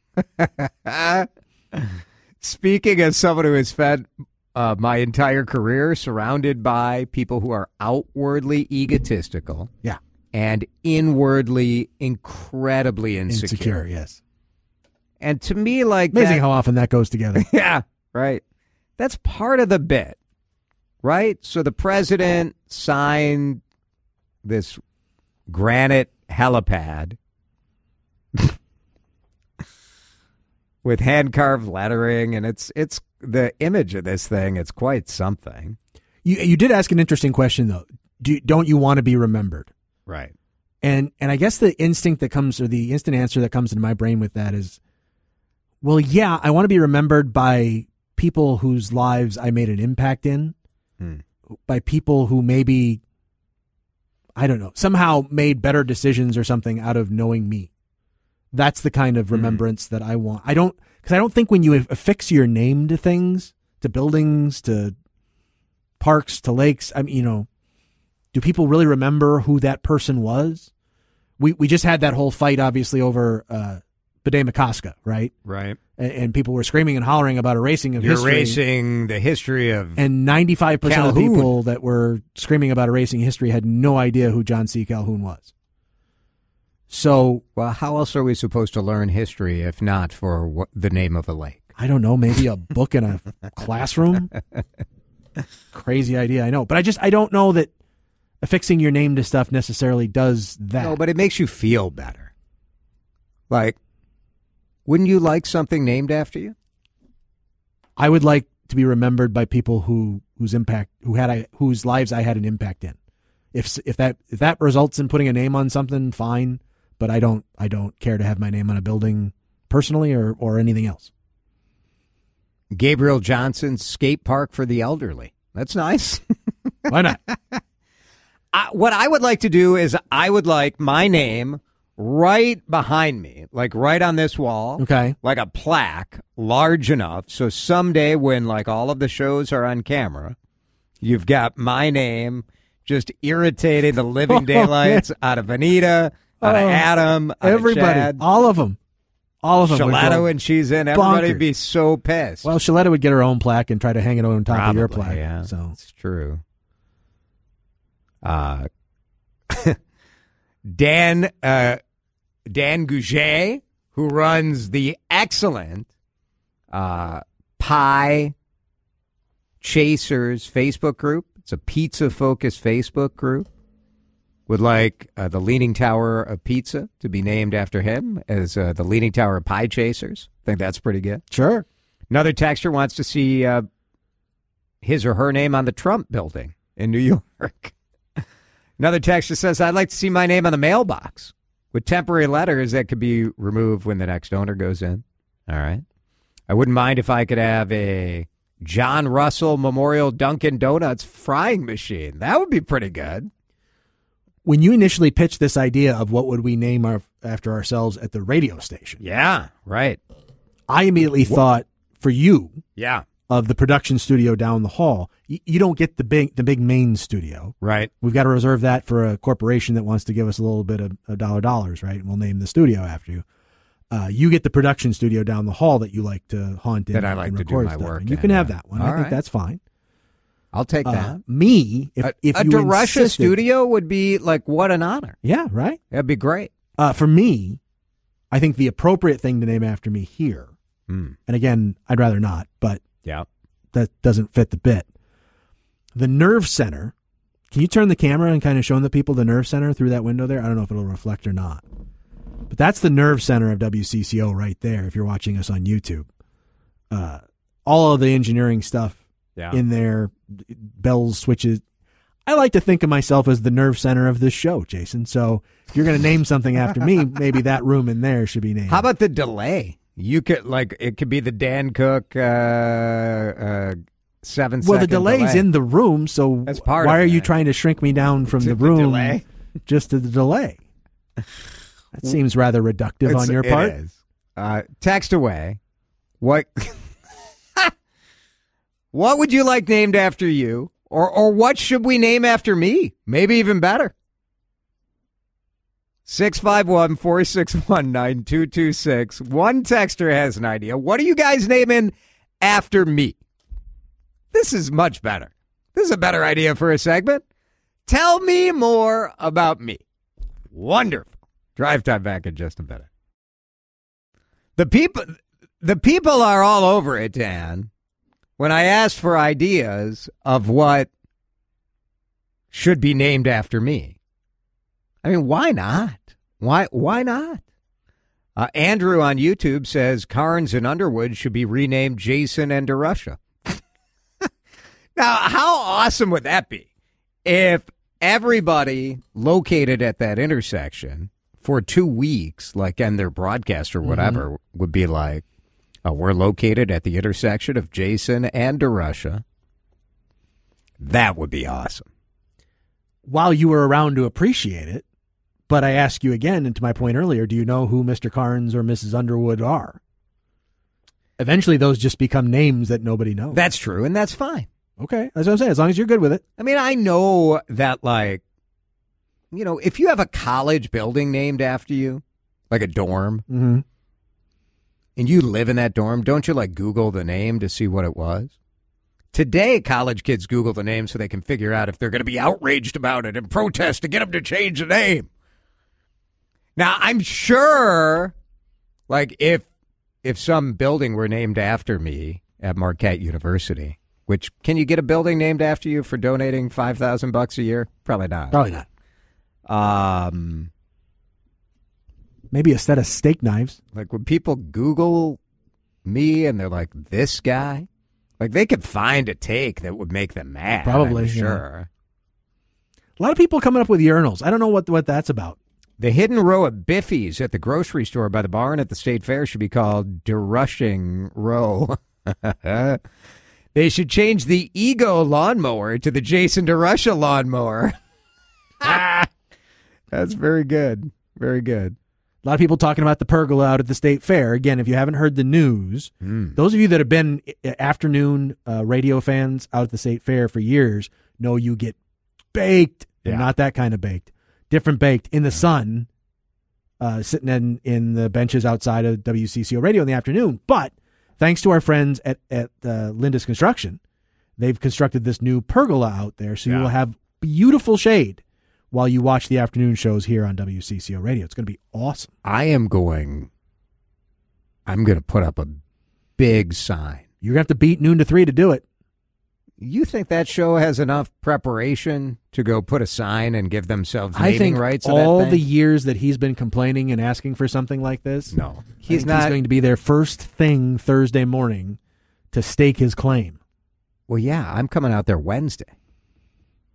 Speaking as someone who has spent my entire career surrounded by people who are outwardly egotistical, and inwardly incredibly insecure. Yes. And to me, amazing how often that goes together. Yeah, right. That's part of the bit, right? So the president signed this granite helipad with hand-carved lettering, and it's the image of this thing. It's quite something. You did ask an interesting question, though. Don't you want to be remembered? Right. And I guess the instinct that comes, or the instant answer that comes into my brain with that is, well, yeah, I want to be remembered by people whose lives I made an impact in, by people who maybe, I don't know, somehow made better decisions or something out of knowing me. That's the kind of remembrance that I want. Because I don't think when you affix your name to things, to buildings, to parks, to lakes, do people really remember who that person was? We just had that whole fight, obviously, over Bidet McCoska, right? Right. And people were screaming and hollering about erasing of history. Erasing the history of And 95% Calhoun. of the people that were screaming about erasing history had no idea who John C. Calhoun was. So, well, how else are we supposed to learn history if not for the name of a lake? I don't know, maybe a book in a classroom? Crazy idea, I know. But I don't know that affixing your name to stuff necessarily does that. No, but it makes you feel better. Wouldn't you like something named after you? I would like to be remembered by people whose lives I had an impact in. If that results in putting a name on something, fine. But I don't care to have my name on a building personally or anything else. Gabriel Johnson's skate park for the elderly. That's nice. Why not? What I would like to do is I would like my name right behind me, right on this wall. Okay. Like a plaque large enough so someday when all of the shows are on camera, you've got my name just irritating the living daylights out of Anita, out of Adam, out everybody, of Chad. all of them. Shaletta when she's in, everybody would be so pissed. Well, Shaletta would get her own plaque and try to hang it on top of your plaque. Yeah, so it's true. Dan Gouget, who runs the excellent Pie Chasers Facebook group. It's a pizza-focused Facebook group. Would like the Leaning Tower of Pizza to be named after him as the Leaning Tower of Pie Chasers. Think that's pretty good. Sure. Another texter wants to see his or her name on the Trump building. in New York. Another texter says, I'd like to see my name on the mailbox with temporary letters that could be removed when the next owner goes in. All right. I wouldn't mind if I could have a John Russell Memorial Dunkin' Donuts frying machine. That would be pretty good. When you initially pitched this idea of what would we name after ourselves at the radio station. Yeah, right. I immediately thought for you Yeah. of the production studio down the hall. You don't get the big main studio. Right. We've got to reserve that for a corporation that wants to give us a little bit of dollars, right? And we'll name the studio after you. You get the production studio down the hall that you like to haunt in. That I like to do my work in. You in, can have that one. All I think right. that's fine. I'll take that. Me, if a you DeRusha insisted, studio would be like, what an honor. Yeah, right? That'd be great. For me, I think the appropriate thing to name after me here, and again, I'd rather not, but yeah, that doesn't fit the bit. The Nerve Center. Can you turn the camera and kind of show the people the Nerve Center through that window there? I don't know if it'll reflect or not. But that's the Nerve Center of WCCO right there if you're watching us on YouTube. All of the engineering stuff in there, bells, switches. I like to think of myself as the nerve center of this show, Jason. So if you're going to name something after me, maybe that room in there should be named. How about the delay? You could, like, it could be the Dan Cook 7-second Well, the delay's delay. in the room, so That's part why of are you it. trying to shrink me down from the room delay? just to the delay? That seems rather reductive on your part. It is. Text away. What what would you like named after you? Or what should we name after me? Maybe even better. 651-461-9226. One texter has an idea. What are you guys naming after me? This is much better. This is a better idea for a segment. Tell me more about me. Wonderful. Drive time back in just a minute. The people are all over it, Dan. When I asked for ideas of what should be named after me. I mean, why not? Why not? Andrew on YouTube says Carnes and Underwood should be renamed Jason and DeRusha. Now, how awesome would that be if everybody located at that intersection for 2 weeks, like in their broadcast or whatever, would be like, we're located at the intersection of Jason and DeRusha. That would be awesome. While you were around to appreciate it, but I ask you again, and to my point earlier, do you know who Mr. Carnes or Mrs. Underwood are? Eventually, those just become names that nobody knows. That's true, and that's fine. Okay, that's what I'm saying, as long as you're good with it. I mean, I know that, like, you know, if you have a college building named after you, like a dorm, and you live in that dorm, don't you, like, Google the name to see what it was? Today, college kids Google the name so they can figure out if they're going to be outraged about it and protest to get them to change the name. Now, I'm sure, like, if some building were named after me at Marquette University, which, can you get a building named after you for donating $5,000 a year? Probably not. Probably not. Maybe a set of steak knives. Like, when people Google me and they're like, this guy, like, they could find a take that would make them mad. Probably, I'm yeah. sure. A lot of people coming up with urinals. I don't know what that's about. The hidden row of Biffies at the grocery store by the barn at the State Fair should be called DeRushing Row. They should change the Ego lawnmower to the Jason DeRusha lawnmower. That's very good. Very good. A lot of people talking about the pergola out at the State Fair. Again, if you haven't heard the news, those of you that have been afternoon radio fans out at the State Fair for years know you get baked. And not that kind of baked. Different baked in the sun, sitting in the benches outside of WCCO Radio in the afternoon. But thanks to our friends at Linda's Construction, they've constructed this new pergola out there, so you will have beautiful shade while you watch the afternoon shows here on WCCO Radio. It's going to be awesome. I'm going to put up a big sign. You're going to have to beat noon to 3 to do it. You think that show has enough preparation to go put a sign and give themselves naming rights? All the years that he's been complaining and asking for something like this, no, he's going to be there first thing Thursday morning to stake his claim. Well, yeah, I'm coming out there Wednesday.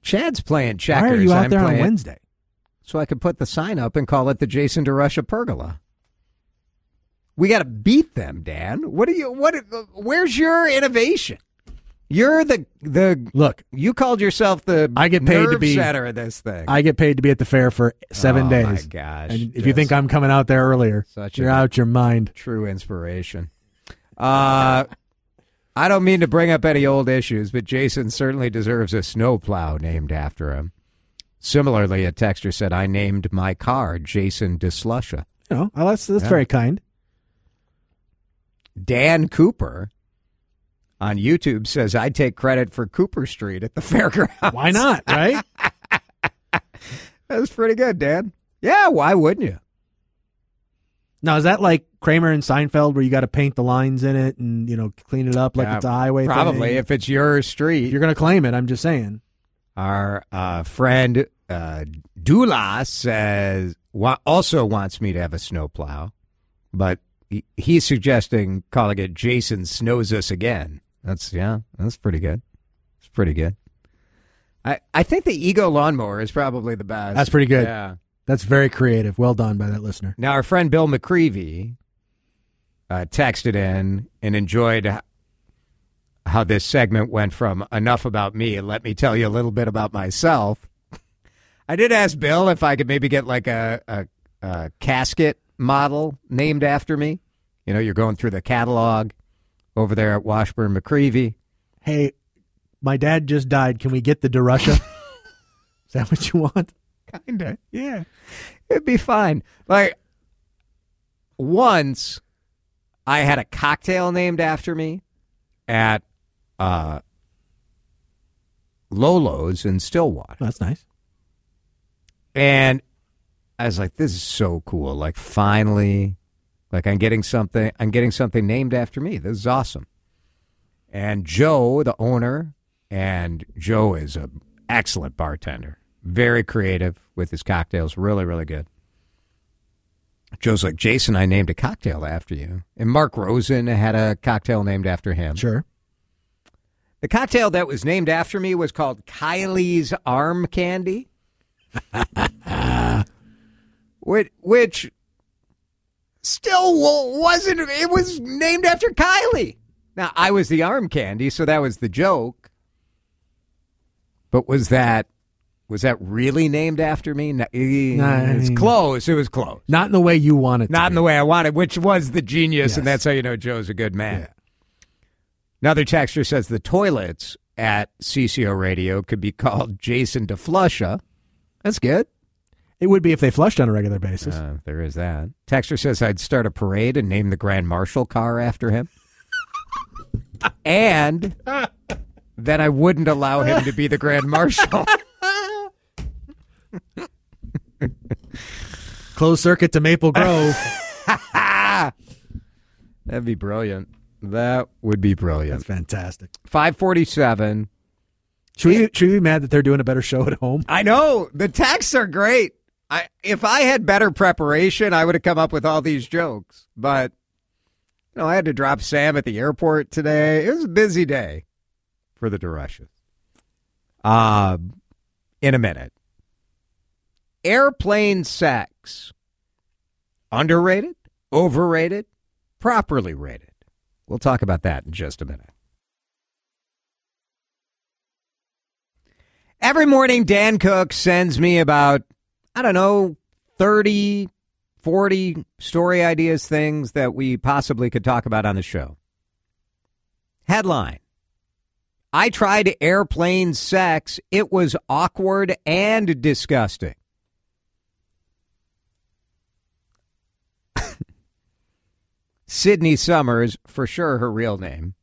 Chad's playing checkers. Why are you out I'm there playing, on Wednesday? So I could put the sign up and call it the Jason DeRusha Pergola. We got to beat them, Dan. Where's your innovation? You're the look. You called yourself the I get paid to be center of this thing. I get paid to be at the fair for 7 days. Oh my gosh! And if you think I'm coming out there earlier, you're out your mind. True inspiration. I don't mean to bring up any old issues, but Jason certainly deserves a snowplow named after him. Similarly, a texter said, "I named my car Jason DeSlusha." Oh, well, that's very kind. Dan Cooper on YouTube says, "I take credit for Cooper Street at the fairgrounds." Why not, right? That's pretty good, Dan. Yeah, why wouldn't you? Now, is that like Kramer and Seinfeld where you got to paint the lines in it and, clean it up like it's a highway Probably, thing? if it's your street. You're going to claim it, I'm just saying. Our friend Dula says, also wants me to have a snowplow, but he's suggesting calling it Jason Snows Us Again. That's pretty good. It's pretty good. I think the Ego lawnmower is probably the best. That's pretty good. Yeah. That's very creative. Well done by that listener. Now, our friend Bill McCreevy texted in and enjoyed how this segment went from enough about me and let me tell you a little bit about myself. I did ask Bill if I could maybe get like a casket model named after me. You're going through the catalog over there at Washburn McCreevy. Hey, my dad just died. Can we get the DeRusha? Is that what you want? Kinda, yeah. It'd be fine. Like, once I had a cocktail named after me at Lolo's in Stillwater. Oh, that's nice. And I was like, this is so cool. Like, finally, like I'm getting something named after me. This is awesome. And Joe, the owner, and Joe is an excellent bartender. Very creative with his cocktails. Really, really good. Joe's like, Jason, I named a cocktail after you. And Mark Rosen had a cocktail named after him. Sure. The cocktail that was named after me was called Kylie's Arm Candy. which still wasn't, it was named after Kylie. Now, I was the arm candy, so that was the joke. But was that really named after me? No, it's close. It was close. Not in the way you wanted. Not in the way I wanted, which was the genius, Yes. and that's how you know Joe's a good man. Yeah. Another texter says the toilets at CCO Radio could be called Jason DeFlusha. That's good. It would be if they flushed on a regular basis. There is that. Texter says I'd start a parade and name the Grand Marshal car after him. And then I wouldn't allow him to be the Grand Marshal. Closed circuit to Maple Grove. That'd be brilliant. That would be brilliant. That's fantastic. 547. Should we be mad that they're doing a better show at home? I know. The texts are great. If I had better preparation, I would have come up with all these jokes. But, I had to drop Sam at the airport today. It was a busy day for the DeRushas. In a minute. Airplane sex. Underrated? Overrated? Properly rated? We'll talk about that in just a minute. Every morning, Dan Cook sends me about, 30, 40 story ideas, things that we possibly could talk about on the show. Headline: I tried airplane sex. It was awkward and disgusting. Sydney Summers, for sure her real name,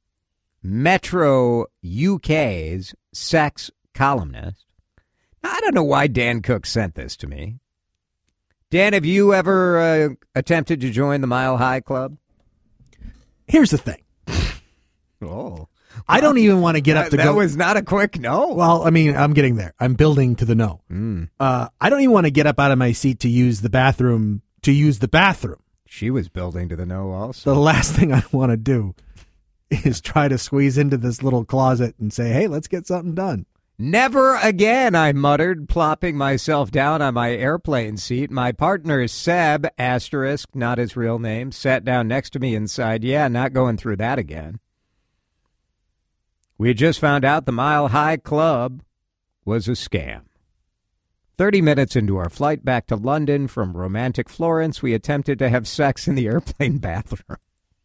Metro UK's sex columnist. I don't know why Dan Cook sent this to me. Dan, have you ever attempted to join the Mile High Club? Here's the thing. Oh. I don't even want to get up to go. That was not a quick no. Well, I'm getting there. I'm building to the no. I don't even want to get up out of my seat to use the bathroom. She was building to the no also. The last thing I want to do is try to squeeze into this little closet and say, hey, let's get something done. Never again, I muttered, plopping myself down on my airplane seat. My partner, Seb, asterisk, not his real name, sat down next to me and sighed, yeah, not going through that again. We had just found out the Mile High Club was a scam. 30 minutes into our flight back to London from romantic Florence, we attempted to have sex in the airplane bathroom.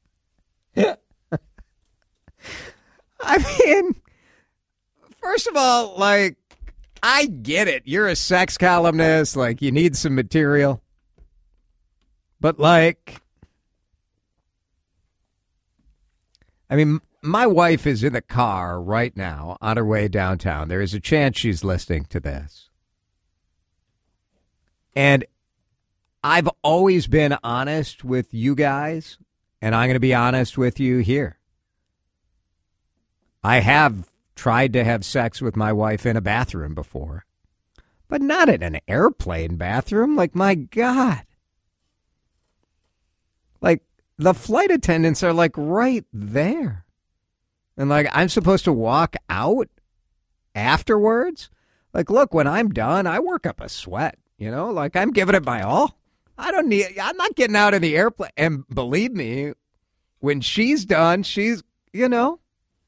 I mean, first of all, like, I get it. You're a sex columnist. Like, you need some material. But, like, I mean, my wife is in the car right now on her way downtown. There is a chance she's listening to this. And I've always been honest with you guys, and I'm going to be honest with you here. I have tried to have sex with my wife in a bathroom before, but not in an airplane bathroom. Like, my God. Like, the flight attendants are, like, right there. And, like, I'm supposed to walk out afterwards? Like, look, when I'm done, I work up a sweat, you know? Like, I'm giving it my all. I'm not getting out of the airplane. And believe me, when she's done, she's, you know,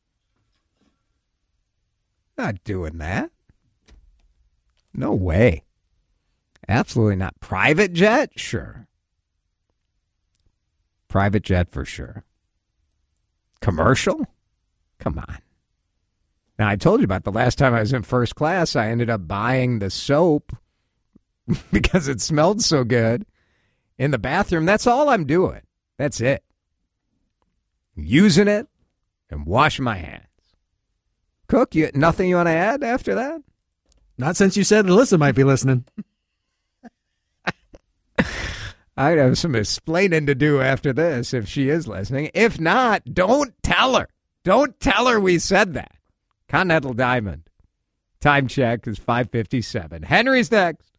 not doing that. No way. Absolutely not. Private jet? Sure. Private jet for sure. Commercial? Come on. Now, I told you about the last time I was in first class, I ended up buying the soap because it smelled so good in the bathroom. That's all I'm doing. That's it. Using it and washing my hands. Cook, nothing you want to add after that? Not since you said Alyssa might be listening. I'd have some explaining to do after this if she is listening. If not, don't tell her. Don't tell her we said that. Continental Diamond. Time check is 5:57. Henry's next.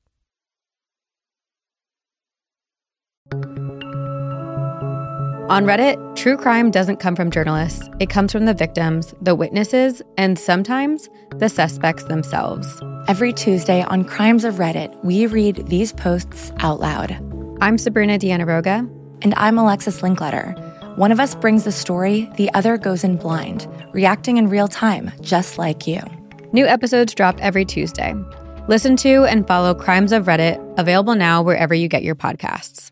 On Reddit, true crime doesn't come from journalists. It comes from the victims, the witnesses, and sometimes the suspects themselves. Every Tuesday on Crimes of Reddit, we read these posts out loud. I'm Sabrina Dianaroga. And I'm Alexis Linkletter. One of us brings the story, the other goes in blind, reacting in real time, just like you. New episodes drop every Tuesday. Listen to and follow Crimes of Reddit, available now wherever you get your podcasts.